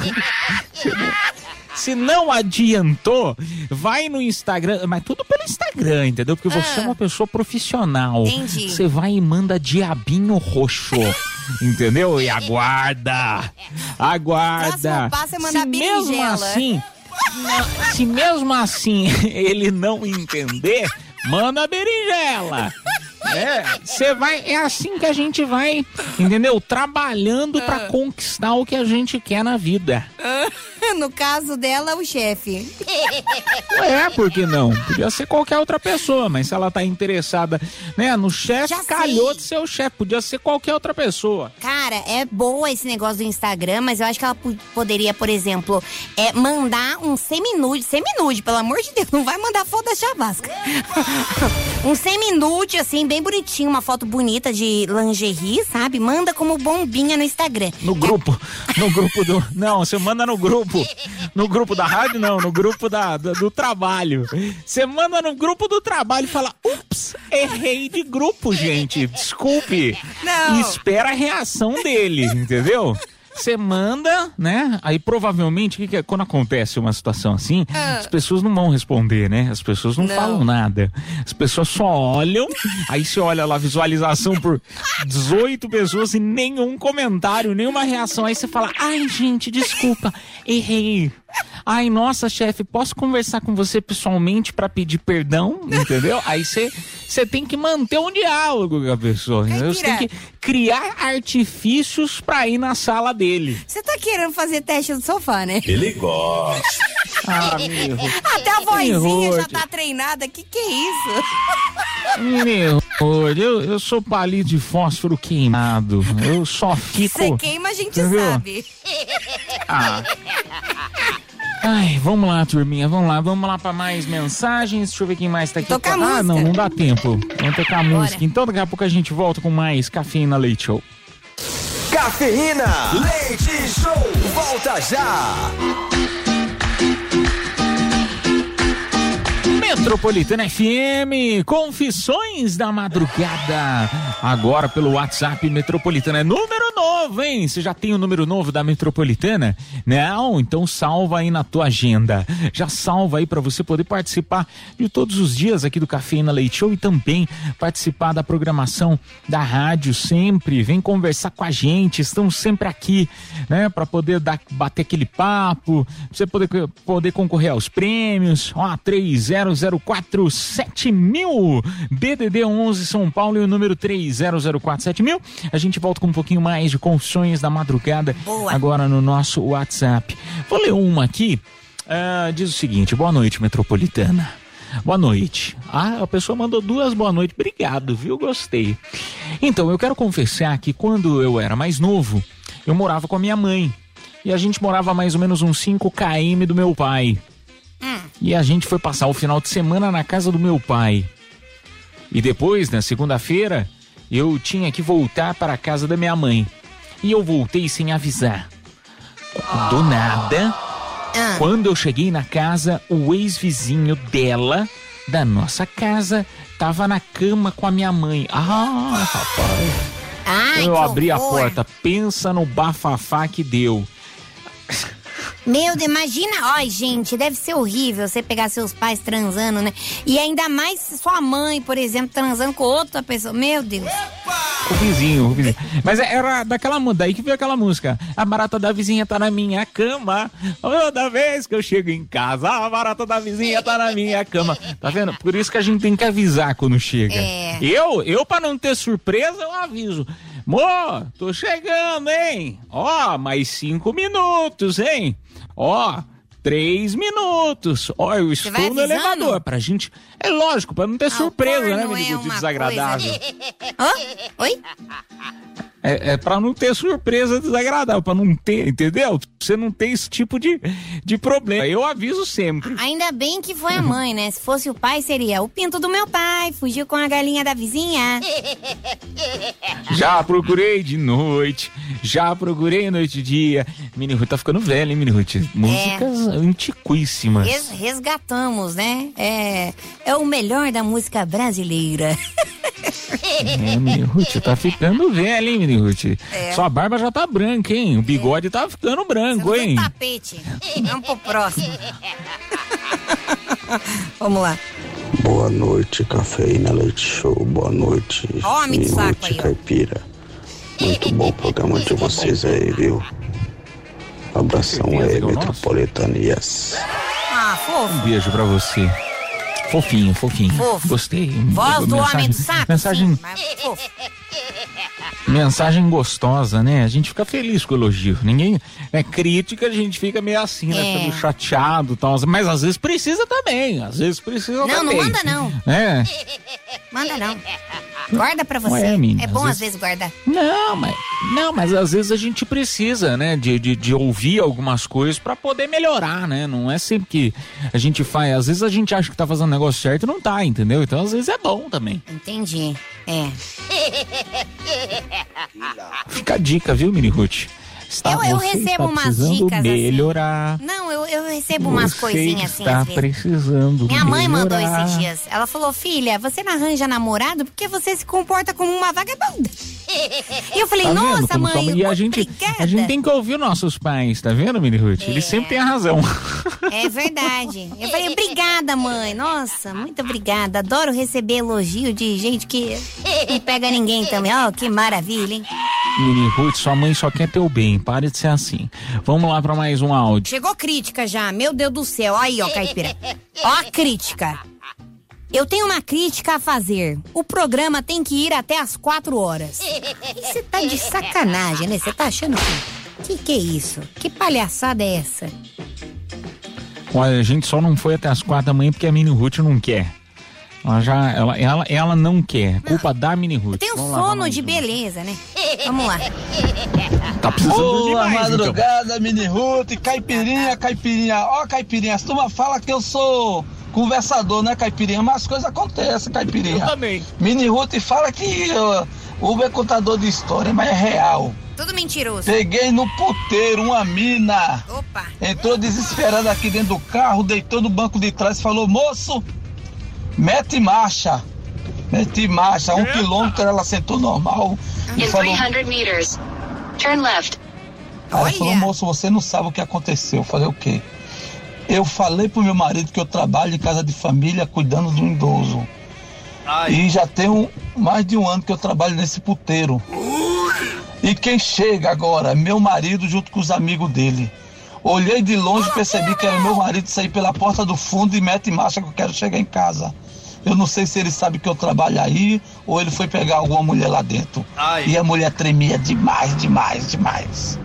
Speaker 3: Se não adiantou, vai no Instagram, mas tudo pelo Instagram, entendeu? Porque você
Speaker 4: Ah.
Speaker 3: é uma pessoa profissional.
Speaker 4: Entendi.
Speaker 3: Você vai e manda diabinho roxo, entendeu? E aguarda, aguarda.
Speaker 4: Próximo passo é mandar
Speaker 3: Se mesmo
Speaker 4: berinjela.
Speaker 3: assim, não, se mesmo assim ele não entender, manda a berinjela. É, você vai, é assim que a gente vai, entendeu? Trabalhando pra conquistar o que a gente quer na vida.
Speaker 4: No caso dela, o chefe.
Speaker 3: É, por que não? Podia ser qualquer outra pessoa, mas se ela tá interessada, né, no chefe,
Speaker 4: Já
Speaker 3: calhou
Speaker 4: sei.
Speaker 3: de ser o chefe, podia ser qualquer outra pessoa.
Speaker 4: Cara, é boa esse negócio do Instagram, mas eu acho que ela po- poderia, por exemplo, é, mandar um seminude. Seminude, pelo amor de Deus, não vai mandar foto da chavasca. Um seminude, assim, bem bonitinho, uma foto bonita de lingerie, sabe? Manda como bombinha no Instagram.
Speaker 3: No grupo, no grupo do... Não, você manda no grupo. No grupo da rádio, não, no grupo da, do, do trabalho. Você manda no grupo do trabalho e fala, ups, errei de grupo, gente, desculpe.
Speaker 4: Não.
Speaker 3: E espera a reação dele, entendeu? Você manda, né? Aí provavelmente, o que que é? Quando acontece uma situação assim,
Speaker 4: Ah.
Speaker 3: as pessoas não vão responder, né? As pessoas não,
Speaker 4: Não.
Speaker 3: falam nada. As pessoas só olham, aí você olha lá, visualização por dezoito pessoas e nenhum comentário, nenhuma reação. Aí você fala, ai gente, desculpa, errei. Ai, nossa, chefe, posso conversar com você pessoalmente pra pedir perdão? Entendeu? Aí você você tem que manter um diálogo com a pessoa. entendeu? Você tem que criar artifícios pra ir na sala dele.
Speaker 4: Você tá querendo fazer teste do sofá, né?
Speaker 3: Ele gosta. Ah, meu.
Speaker 4: Até a vozinha
Speaker 3: Meu
Speaker 4: já tá treinada. Que que é isso?
Speaker 3: Meu, eu, eu sou palito de fósforo queimado. Eu só fico.
Speaker 4: Você queima, a gente
Speaker 3: entendeu?
Speaker 4: sabe.
Speaker 3: Ah. Ai, vamos lá, turminha, vamos lá, vamos lá pra mais mensagens. Deixa eu ver quem mais tá aqui.
Speaker 4: Tocar
Speaker 3: ah,
Speaker 4: música.
Speaker 3: não, não dá tempo. Vamos tocar
Speaker 4: Bora.
Speaker 3: música. Então daqui a pouco a gente volta com mais Cafeína Leite Show.
Speaker 2: Cafeína Leite Show, volta já!
Speaker 3: Metropolitana F M, Confissões da Madrugada. Agora pelo WhatsApp Metropolitana. É número novo, hein? Você já tem o número novo da Metropolitana? Não? Então salva aí na tua agenda. Já salva aí pra você poder participar de todos os dias aqui do Cafeína Leite Show e também participar da programação da rádio sempre. Vem conversar com a gente. Estamos sempre aqui, né? Pra poder dar, bater aquele papo, pra você poder, poder concorrer aos prêmios. Ó, três zero zero quatro sete mil, D D D onze São Paulo e o número três zero zero quatro sete mil. A gente volta com um pouquinho mais de Confissões da Madrugada.
Speaker 4: Boa.
Speaker 3: Agora no nosso WhatsApp. Vou ler uma aqui. Ah, diz o seguinte: boa noite, Metropolitana. Boa noite. Ah, a pessoa mandou duas boa noite. Obrigado, viu? Gostei. Então, eu quero confessar que quando eu era mais novo, eu morava com a minha mãe. E a gente morava mais ou menos uns cinco quilômetros do meu pai. E a gente foi passar o final de semana na casa do meu pai. E depois, na segunda-feira, eu tinha que voltar para a casa da minha mãe. E eu voltei sem avisar. Do nada, quando eu cheguei na casa, o ex-vizinho dela, da nossa casa, tava na cama com a minha mãe. Ah, rapaz.
Speaker 4: Ai,
Speaker 3: Eu
Speaker 4: que
Speaker 3: abri a
Speaker 4: horror.
Speaker 3: porta, pensa no bafafá que deu.
Speaker 4: Meu Deus, imagina, ai gente, deve ser horrível você pegar seus pais transando, né? E ainda mais sua mãe, por exemplo, transando com outra pessoa. Meu Deus.
Speaker 3: O vizinho, o vizinho. Mas era daquela, daí que veio aquela música. A barata da vizinha tá na minha cama. Toda vez que eu chego em casa, a barata da vizinha tá na minha cama. Tá vendo? Por isso que a gente tem que avisar quando chega.
Speaker 4: É.
Speaker 3: Eu, eu pra não ter surpresa, eu aviso. Mô, tô chegando, hein? Ó, mais cinco minutos, hein? Ó, três minutos. Ó, eu estou
Speaker 4: vai
Speaker 3: no
Speaker 4: avisando?
Speaker 3: elevador. Pra gente. É lógico, pra não ter surpresa, né,
Speaker 4: porno é
Speaker 3: menino?
Speaker 4: uma
Speaker 3: Desagradável.
Speaker 4: Hã? Oi?
Speaker 3: É, é pra não ter surpresa desagradável, pra não ter, entendeu? Você não tem esse tipo de, de problema. Eu aviso sempre.
Speaker 4: Ainda bem que foi a mãe, né? Se fosse o pai, seria o pinto do meu pai, fugiu com a galinha da vizinha.
Speaker 3: Já procurei de noite, já procurei noite e dia. Mini Ruth tá ficando velha, hein, Mini Ruth? Músicas é. antiquíssimas.
Speaker 4: Res, resgatamos, né? É, é o melhor da música brasileira.
Speaker 3: É, Mini Ruth, tá ficando velha, hein, Mini Ruth? É. Sua barba já tá branca, hein? O bigode é. tá ficando branco,
Speaker 4: Você
Speaker 3: hein?
Speaker 4: Não tapete. Vamos pro próximo. Vamos lá.
Speaker 11: Boa noite, Cafeína Leite Show. Boa noite,
Speaker 4: Homem de saco aí,
Speaker 11: Caipira. Muito bom o programa de vocês aí, viu? Abração aí, Metropolitana, yes.
Speaker 4: Ah, fofo.
Speaker 3: Um beijo pra você. Fofinho, fofinho.
Speaker 4: Fofo.
Speaker 3: Gostei.
Speaker 4: Voz do
Speaker 3: mensagem,
Speaker 4: homem do saco.
Speaker 3: Mensagem,
Speaker 4: sim, mas fofo.
Speaker 3: Mensagem gostosa, né? A gente fica feliz com o elogio. Ninguém, né? Crítica, a gente fica meio assim, né?
Speaker 4: É.
Speaker 3: Fica meio chateado e tal. Mas às vezes precisa também. Às vezes precisa
Speaker 4: Não,
Speaker 3: também.
Speaker 4: não manda não.
Speaker 3: É.
Speaker 4: Manda não. Guarda pra você.
Speaker 3: Ué, menina,
Speaker 4: é bom
Speaker 3: às
Speaker 4: às vezes,
Speaker 3: vezes...
Speaker 4: guardar.
Speaker 3: Não, mas, não, mas às vezes a gente precisa, né? De, de, de ouvir algumas coisas pra poder melhorar, né? Não é sempre que a gente faz. Às vezes a gente acha que tá fazendo o negócio certo e não tá, entendeu? Então às vezes é bom também.
Speaker 4: Entendi. É.
Speaker 3: Fica a dica, viu, Mini Ruth? Está,
Speaker 4: eu eu
Speaker 3: você
Speaker 4: recebo
Speaker 3: está
Speaker 4: umas
Speaker 3: precisando
Speaker 4: dicas
Speaker 3: melhorar.
Speaker 4: assim. Não, eu, eu recebo umas
Speaker 3: Você
Speaker 4: coisinhas assim.
Speaker 3: está
Speaker 4: às vezes.
Speaker 3: precisando
Speaker 4: Minha mãe mandou
Speaker 3: melhorar.
Speaker 4: esses dias. Ela falou: filha, você não arranja namorado porque você se comporta como uma vagabunda. E eu falei:
Speaker 3: Tá vendo
Speaker 4: nossa,
Speaker 3: como
Speaker 4: mãe,
Speaker 3: toma? E a gente,
Speaker 4: obrigada.
Speaker 3: a gente tem que ouvir nossos pais, tá vendo, Mini Ruth?
Speaker 4: É.
Speaker 3: Eles sempre têm a razão.
Speaker 4: É verdade. Eu falei: obrigada, mãe. Nossa, muito obrigada. Adoro receber elogio de gente que não pega ninguém também. Ó, oh, que maravilha, hein?
Speaker 3: Mini Ruth, sua mãe só quer teu bem, pare de ser assim. Vamos lá pra mais um áudio.
Speaker 4: Chegou crítica já, meu Deus do céu. Aí, ó, Caipira. Ó a crítica. Eu tenho uma crítica a fazer. O programa tem que ir até as quatro horas. Você tá de sacanagem, né? Você tá achando que... Que que é isso? Que palhaçada é essa?
Speaker 3: Olha, a gente só não foi até as quatro da manhã porque a Mini Ruth não quer. Ela já, ela, ela, ela não quer. Culpa da Mini Ruth.
Speaker 4: Eu tenho
Speaker 3: Vamos lá,
Speaker 4: sono
Speaker 3: vamos
Speaker 4: de
Speaker 3: lá.
Speaker 4: beleza, né? Vamos lá.
Speaker 3: Tá precisando dormir
Speaker 15: Boa
Speaker 3: mais,
Speaker 15: madrugada,
Speaker 3: então.
Speaker 15: Mini Ruth, Caipirinha, Caipirinha. Ó, Caipirinha, as turma fala que eu sou conversador, né, Caipirinha? Mas as coisas acontecem, Caipirinha.
Speaker 3: Eu também.
Speaker 15: Mini Ruth fala que uh, o Uber é contador de história, mas é real.
Speaker 4: Tudo mentiroso.
Speaker 15: Peguei no puteiro uma mina.
Speaker 4: Opa.
Speaker 15: Entrou desesperada aqui dentro do carro, deitou no banco de trás e falou: moço, mete marcha. Mete marcha. Um quilômetro ela sentou normal. E
Speaker 16: In
Speaker 15: falou,
Speaker 16: trezentos meters, turn left.
Speaker 15: Aí ela falou: moço, você não sabe o que aconteceu. Eu falei: o quê? Eu falei pro meu marido que eu trabalho em casa de família cuidando de um idoso. Ai. E já tem um, mais de um ano que eu trabalho nesse puteiro. E quem chega agora é meu marido junto com os amigos dele. Olhei de longe e percebi que era meu marido sair pela porta do fundo e mete marcha que eu quero chegar em casa. Eu não sei se ele sabe que eu trabalho aí ou ele foi pegar alguma mulher lá dentro. Ai. E a mulher tremia demais, demais, demais.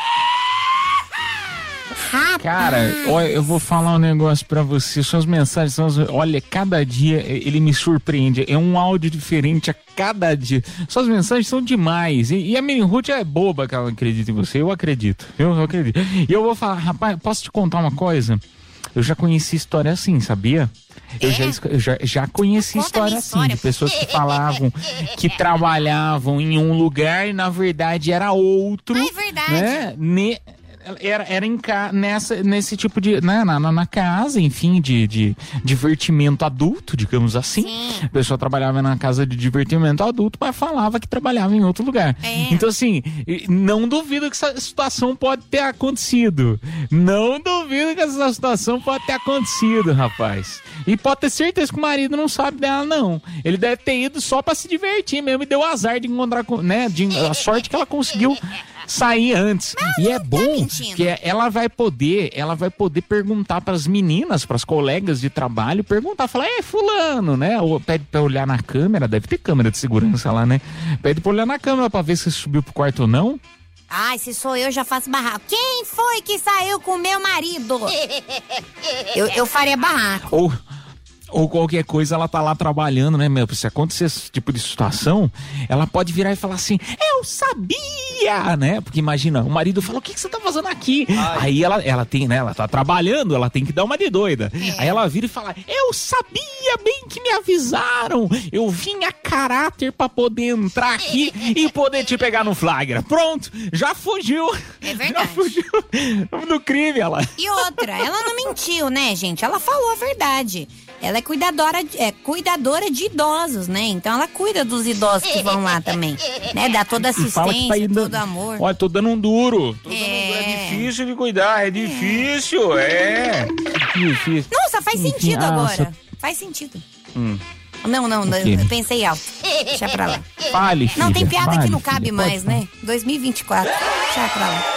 Speaker 3: Cara, olha, eu vou falar um negócio pra você. Suas mensagens são... Olha, cada dia ele me surpreende. É um áudio diferente a cada dia. Suas mensagens são demais. E, e a Mini Ruth é boba que ela acredita em você. Eu acredito. Eu, eu acredito. E eu vou falar, rapaz, posso te contar uma coisa? Eu já conheci história assim, sabia? Eu, é? já, eu já, já conheci história assim, história. De pessoas que falavam que trabalhavam em um lugar e na verdade era outro.
Speaker 4: Ah, é verdade.
Speaker 3: Né? Ne... Era, era em ca... Nessa, nesse tipo de... Né? Na, na, na casa, enfim, de, de divertimento adulto, digamos assim. Sim. A pessoa trabalhava na casa de divertimento adulto, mas falava que trabalhava em outro lugar. É. Então, assim, não duvido que essa situação pode ter acontecido. Não duvido que essa situação pode ter acontecido, rapaz. E pode ter certeza que o marido não sabe dela, não. Ele deve ter ido só pra se divertir mesmo e deu azar de encontrar com... Né? De, a sorte que ela conseguiu sair antes. Mas e é bom tá que ela vai poder, ela vai poder perguntar pras meninas, pras colegas de trabalho, perguntar, falar: é fulano, né? Ou pede pra olhar na câmera, deve ter câmera de segurança lá, né? Pede pra olhar na câmera pra ver se subiu pro quarto ou não.
Speaker 4: Ai, se sou eu, já faço barraco. Quem foi que saiu com meu marido? eu, eu faria barraco.
Speaker 3: Ou... Ou qualquer coisa, ela tá lá trabalhando, né, meu? Se acontecer esse tipo de situação, ela pode virar e falar assim: eu sabia, né? Porque imagina, o marido fala, o que, que você tá fazendo aqui? Ai. Aí ela, ela tem, né? Ela tá trabalhando, ela tem que dar uma de doida. É. Aí ela vira e fala, eu sabia bem que me avisaram. Eu vim a caráter pra poder entrar aqui e poder te pegar no flagra. Pronto, já fugiu.
Speaker 4: É verdade.
Speaker 3: Já fugiu do crime, ela.
Speaker 4: E outra, ela não mentiu, né, gente? Ela falou a verdade. Ela é cuidadora, é cuidadora de idosos, né? Então ela cuida dos idosos que vão lá também, né? Dá toda assistência, tá indo, todo amor.
Speaker 3: Olha, tô dando um duro. Tô é... dando um duro. É difícil de cuidar, é difícil, é. é. Difícil.
Speaker 4: Nossa, faz
Speaker 3: Enfim,
Speaker 4: sentido
Speaker 3: ah,
Speaker 4: agora.
Speaker 3: nossa.
Speaker 4: Faz sentido.
Speaker 3: Hum.
Speaker 4: Não, não, não eu pensei alto. Deixa pra lá.
Speaker 3: Fale, filha.
Speaker 4: Não, tem piada
Speaker 3: Fale,
Speaker 4: que não
Speaker 3: filha.
Speaker 4: cabe
Speaker 3: Pode
Speaker 4: mais,
Speaker 3: falar.
Speaker 4: né? dois mil e vinte e quatro. Deixa pra lá.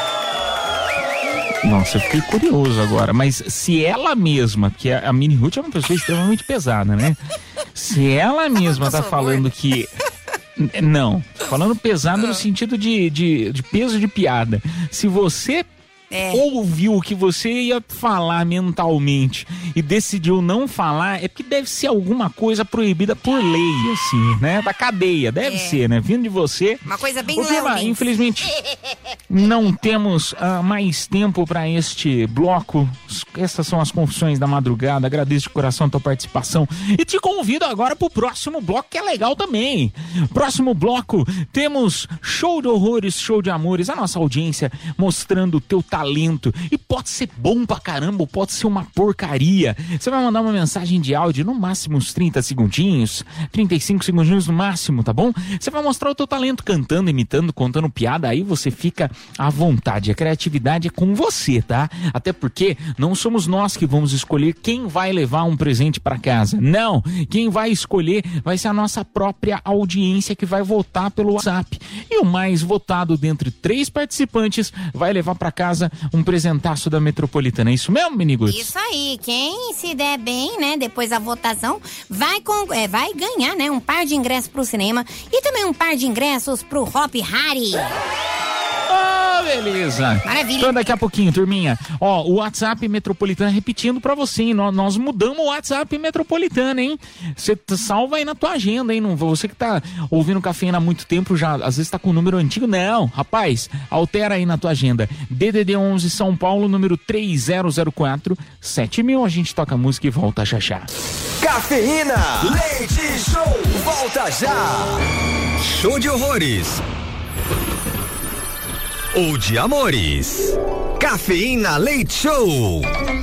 Speaker 3: Nossa, eu fiquei curioso agora, mas se ela mesma, que a Mini Ruth é uma pessoa extremamente pesada, né? Se ela mesma tá falando que... Não, falando pesado no sentido de, de, de peso de piada. Se você... É. ouviu o que você ia falar mentalmente e decidiu não falar, é porque deve ser alguma coisa proibida por lei, assim, né? Da cadeia, deve é. ser, né? Vindo de você.
Speaker 4: Uma coisa bem
Speaker 3: leve. Infelizmente, não temos uh, mais tempo para este bloco. Essas são as confissões da madrugada. Agradeço de coração a tua participação e te convido agora pro próximo bloco, que é legal também. Próximo bloco, temos show de horrores, show de amores, a nossa audiência mostrando o teu talento. talento, e pode ser bom pra caramba, pode ser uma porcaria. Você vai mandar uma mensagem de áudio, no máximo uns trinta segundinhos, trinta e cinco segundinhos no máximo, tá bom? Você vai mostrar o teu talento cantando, imitando, contando piada, aí você fica à vontade. A criatividade é com você, tá? Até porque não somos nós que vamos escolher quem vai levar um presente pra casa. Não! Quem vai escolher vai ser a nossa própria audiência, que vai votar pelo WhatsApp. E o mais votado dentre três participantes vai levar pra casa um presentaço da Metropolitana. É isso mesmo, Miniguts?
Speaker 4: Isso aí. Quem se der bem, né, depois da votação, vai, com, é, vai ganhar, né, um par de ingressos pro cinema e também um par de ingressos pro Hop Hari.
Speaker 3: Ah, beleza.
Speaker 4: Maravilha.
Speaker 3: Então daqui a pouquinho, turminha. Ó, o WhatsApp Metropolitana, repetindo pra você, hein? Nós, nós mudamos o WhatsApp Metropolitana, hein? Você salva aí na tua agenda, hein? Não, você que tá ouvindo Cafeína há muito tempo, já às vezes tá com o número antigo. Não, rapaz, altera aí na tua agenda. D D D onze São Paulo, número três zero zero quatro sete mil. A gente toca música e volta já já.
Speaker 2: Cafeína, Leite Show, volta já. Show de horrores ou de amores. Cafeína Leite Show.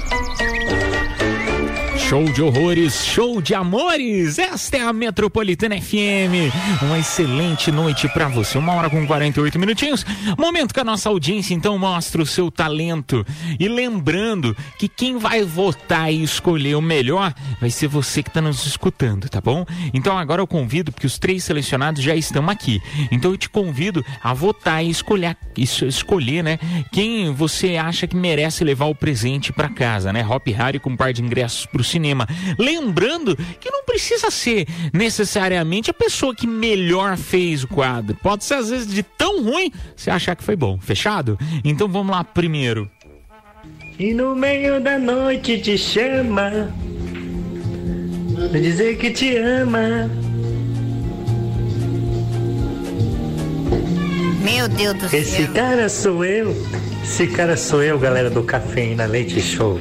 Speaker 3: Show de horrores, show de amores. Esta é a Metropolitana F M. Uma excelente noite pra você. Uma hora com quarenta e oito minutinhos. Momento que a nossa audiência então mostra o seu talento. E lembrando que quem vai votar e escolher o melhor vai ser você que tá nos escutando, tá bom? Então agora eu convido, porque os três selecionados já estão aqui. Então eu te convido a votar e escolher, escolher, né? Quem você acha que merece levar o presente pra casa, né? Hop Hari com um par de ingressos pro cinema. Lembrando que não precisa ser necessariamente a pessoa que melhor fez o quadro. Pode ser às vezes de tão ruim você achar que foi bom. Fechado? Então vamos lá primeiro.
Speaker 17: E no meio da noite te chama pra dizer que te ama.
Speaker 4: Meu Deus do céu.
Speaker 17: Esse cara sou eu. Esse cara sou eu, galera do Cafeína Leite Show.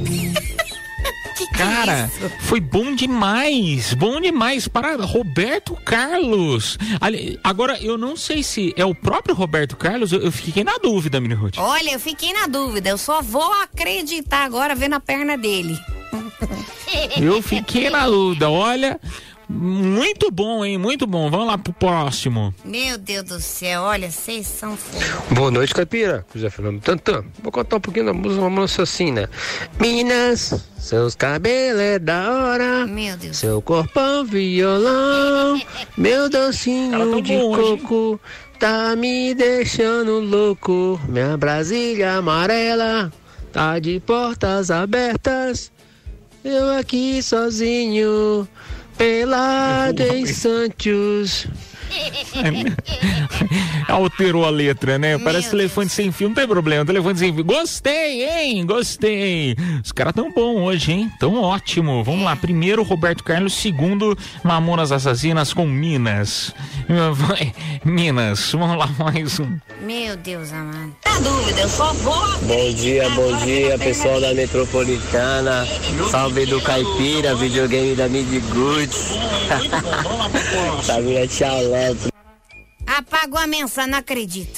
Speaker 3: Cara, foi bom demais, bom demais para Roberto Carlos. Agora, eu não sei se é o próprio Roberto Carlos, eu, eu fiquei na dúvida, Mini Ruth.
Speaker 4: Olha, eu fiquei na dúvida, eu só vou acreditar agora vendo a perna dele.
Speaker 3: Eu fiquei na dúvida, olha... Muito bom, hein? Muito bom. Vamos lá pro próximo.
Speaker 4: Meu Deus do céu, olha, vocês são fofos.
Speaker 14: Boa noite, Caipira. José Fernando Tantan. Vou contar um pouquinho da música, uma música assim, né? Minas, seus cabelos é da hora.
Speaker 4: Meu Deus.
Speaker 14: Seu corpão violão. Meu docinho de coco tá me deixando louco. Minha Brasília amarela tá de portas abertas. Eu aqui sozinho. Pelado em Santos,
Speaker 3: Alterou a letra, né? Parece telefone sem fio, não tem problema, telefone sem fio. Gostei, hein? Gostei. Os caras tão bom hoje, hein? Tão ótimo. Vamos lá, primeiro Roberto Carlos, segundo Mamonas Assassinas com Minas. Minas, vamos lá, mais um.
Speaker 4: Meu Deus amado.
Speaker 18: Tá dúvida, eu só vou.
Speaker 14: Bom dia, bom dia, pessoal da Metropolitana. Salve do Caipira, videogame da Mid Goods. Sabia, tchau, Leto.
Speaker 4: Apagou a mensagem, não acredito.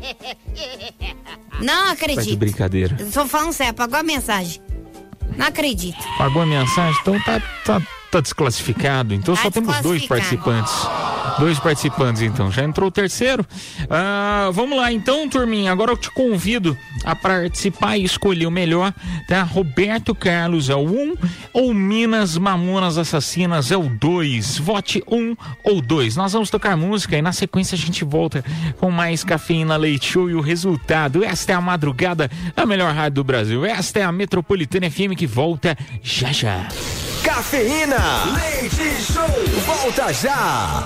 Speaker 4: Não acredito.
Speaker 3: Tá de brincadeira.
Speaker 4: Tô falando sério, apagou a mensagem. Não acredito.
Speaker 3: Apagou a mensagem, então tá, tá, tá desclassificado. Então
Speaker 4: tá
Speaker 3: só temos dois participantes. Dois participantes, então. Já entrou o terceiro. Ah, vamos lá, então, turminha. Agora eu te convido a participar e escolher o melhor, tá? Roberto Carlos é o um ou Minas Mamonas Assassinas é o dois. Vote um ou dois. Nós vamos tocar música e na sequência a gente volta com mais Cafeína Leite Show e o resultado. Esta é a madrugada da melhor rádio do Brasil. Esta é a Metropolitana F M que volta já já.
Speaker 2: Cafeína Leite Show, volta já.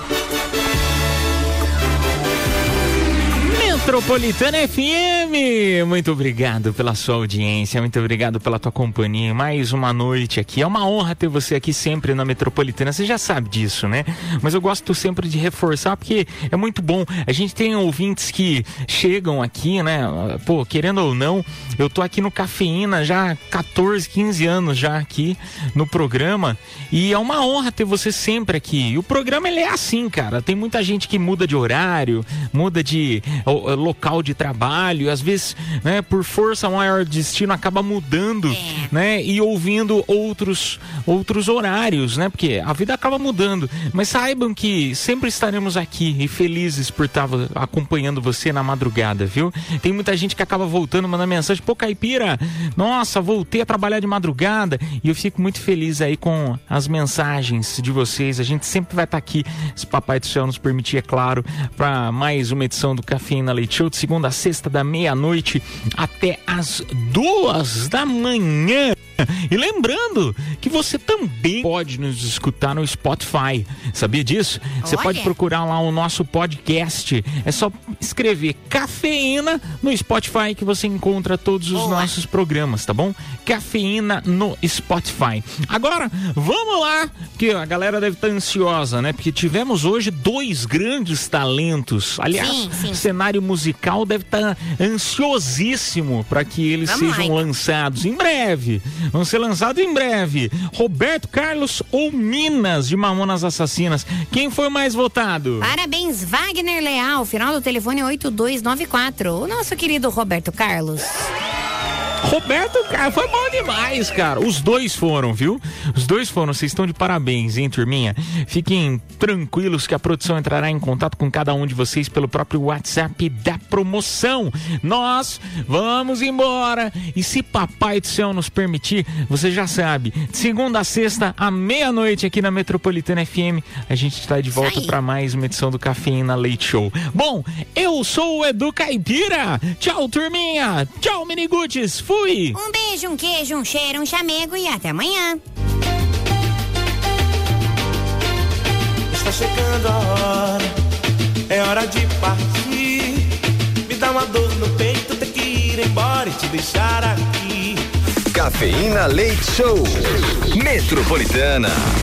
Speaker 3: Metropolitana F M, muito obrigado pela sua audiência, muito obrigado pela tua companhia, mais uma noite aqui, é uma honra ter você aqui sempre na Metropolitana, você já sabe disso, né? Mas eu gosto sempre de reforçar porque é muito bom, a gente tem ouvintes que chegam aqui, né? Pô, querendo ou não, eu tô aqui no Cafeína já há catorze, quinze anos já aqui no programa e é uma honra ter você sempre aqui, e o programa ele é assim, cara, tem muita gente que muda de horário, muda de local de trabalho, às vezes, né, por força maior de destino acaba mudando, é. né, e ouvindo outros outros horários, né, porque a vida acaba mudando, mas saibam que sempre estaremos aqui e felizes por estar acompanhando você na madrugada, viu? Tem muita gente que acaba voltando, mandando mensagem, pô, Caipira, nossa, voltei a trabalhar de madrugada, e eu fico muito feliz aí com as mensagens de vocês, a gente sempre vai estar aqui, se Papai do Céu nos permitir, é claro, para mais uma edição do Cafeína Leite Show, de segunda a sexta, da meia-noite até as duas da manhã. E lembrando que você também pode nos escutar no Spotify. Sabia disso? Você pode procurar lá o nosso podcast. É só escrever Cafeína no Spotify que você encontra todos os Olá. nossos programas, tá bom? Cafeína no Spotify. Agora, vamos lá, que a galera deve estar ansiosa, né? Porque tivemos hoje dois grandes talentos. Aliás, sim, sim. o cenário musical deve estar ansiosíssimo para que eles vamos sejam lá. lançados em breve. Vão ser lançados em breve. Roberto Carlos ou Minas de Mamonas Assassinas? Quem foi mais votado?
Speaker 4: Parabéns, Wagner Leal. Final do telefone oito dois nove quatro. O nosso querido Roberto Carlos.
Speaker 3: Roberto, cara, foi bom demais, cara. Os dois foram, viu? Os dois foram. Vocês estão de parabéns, hein, turminha? Fiquem tranquilos que a produção entrará em contato com cada um de vocês pelo próprio WhatsApp da promoção. Nós vamos embora. E se Papai do Céu nos permitir, você já sabe, de segunda a sexta, à meia-noite aqui na Metropolitana F M, a gente está de volta para mais uma edição do Cafeína Leite Show. Bom, eu sou o Edu Caipira. Tchau, turminha. Tchau, Miniguts. Fui!
Speaker 4: Um beijo, um queijo, um cheiro, um chamego e até amanhã.
Speaker 13: Está chegando a hora, é hora de partir. Me dá uma dor no peito, ter que ir embora e te deixar aqui.
Speaker 2: Cafeína Leite Show. Metropolitana.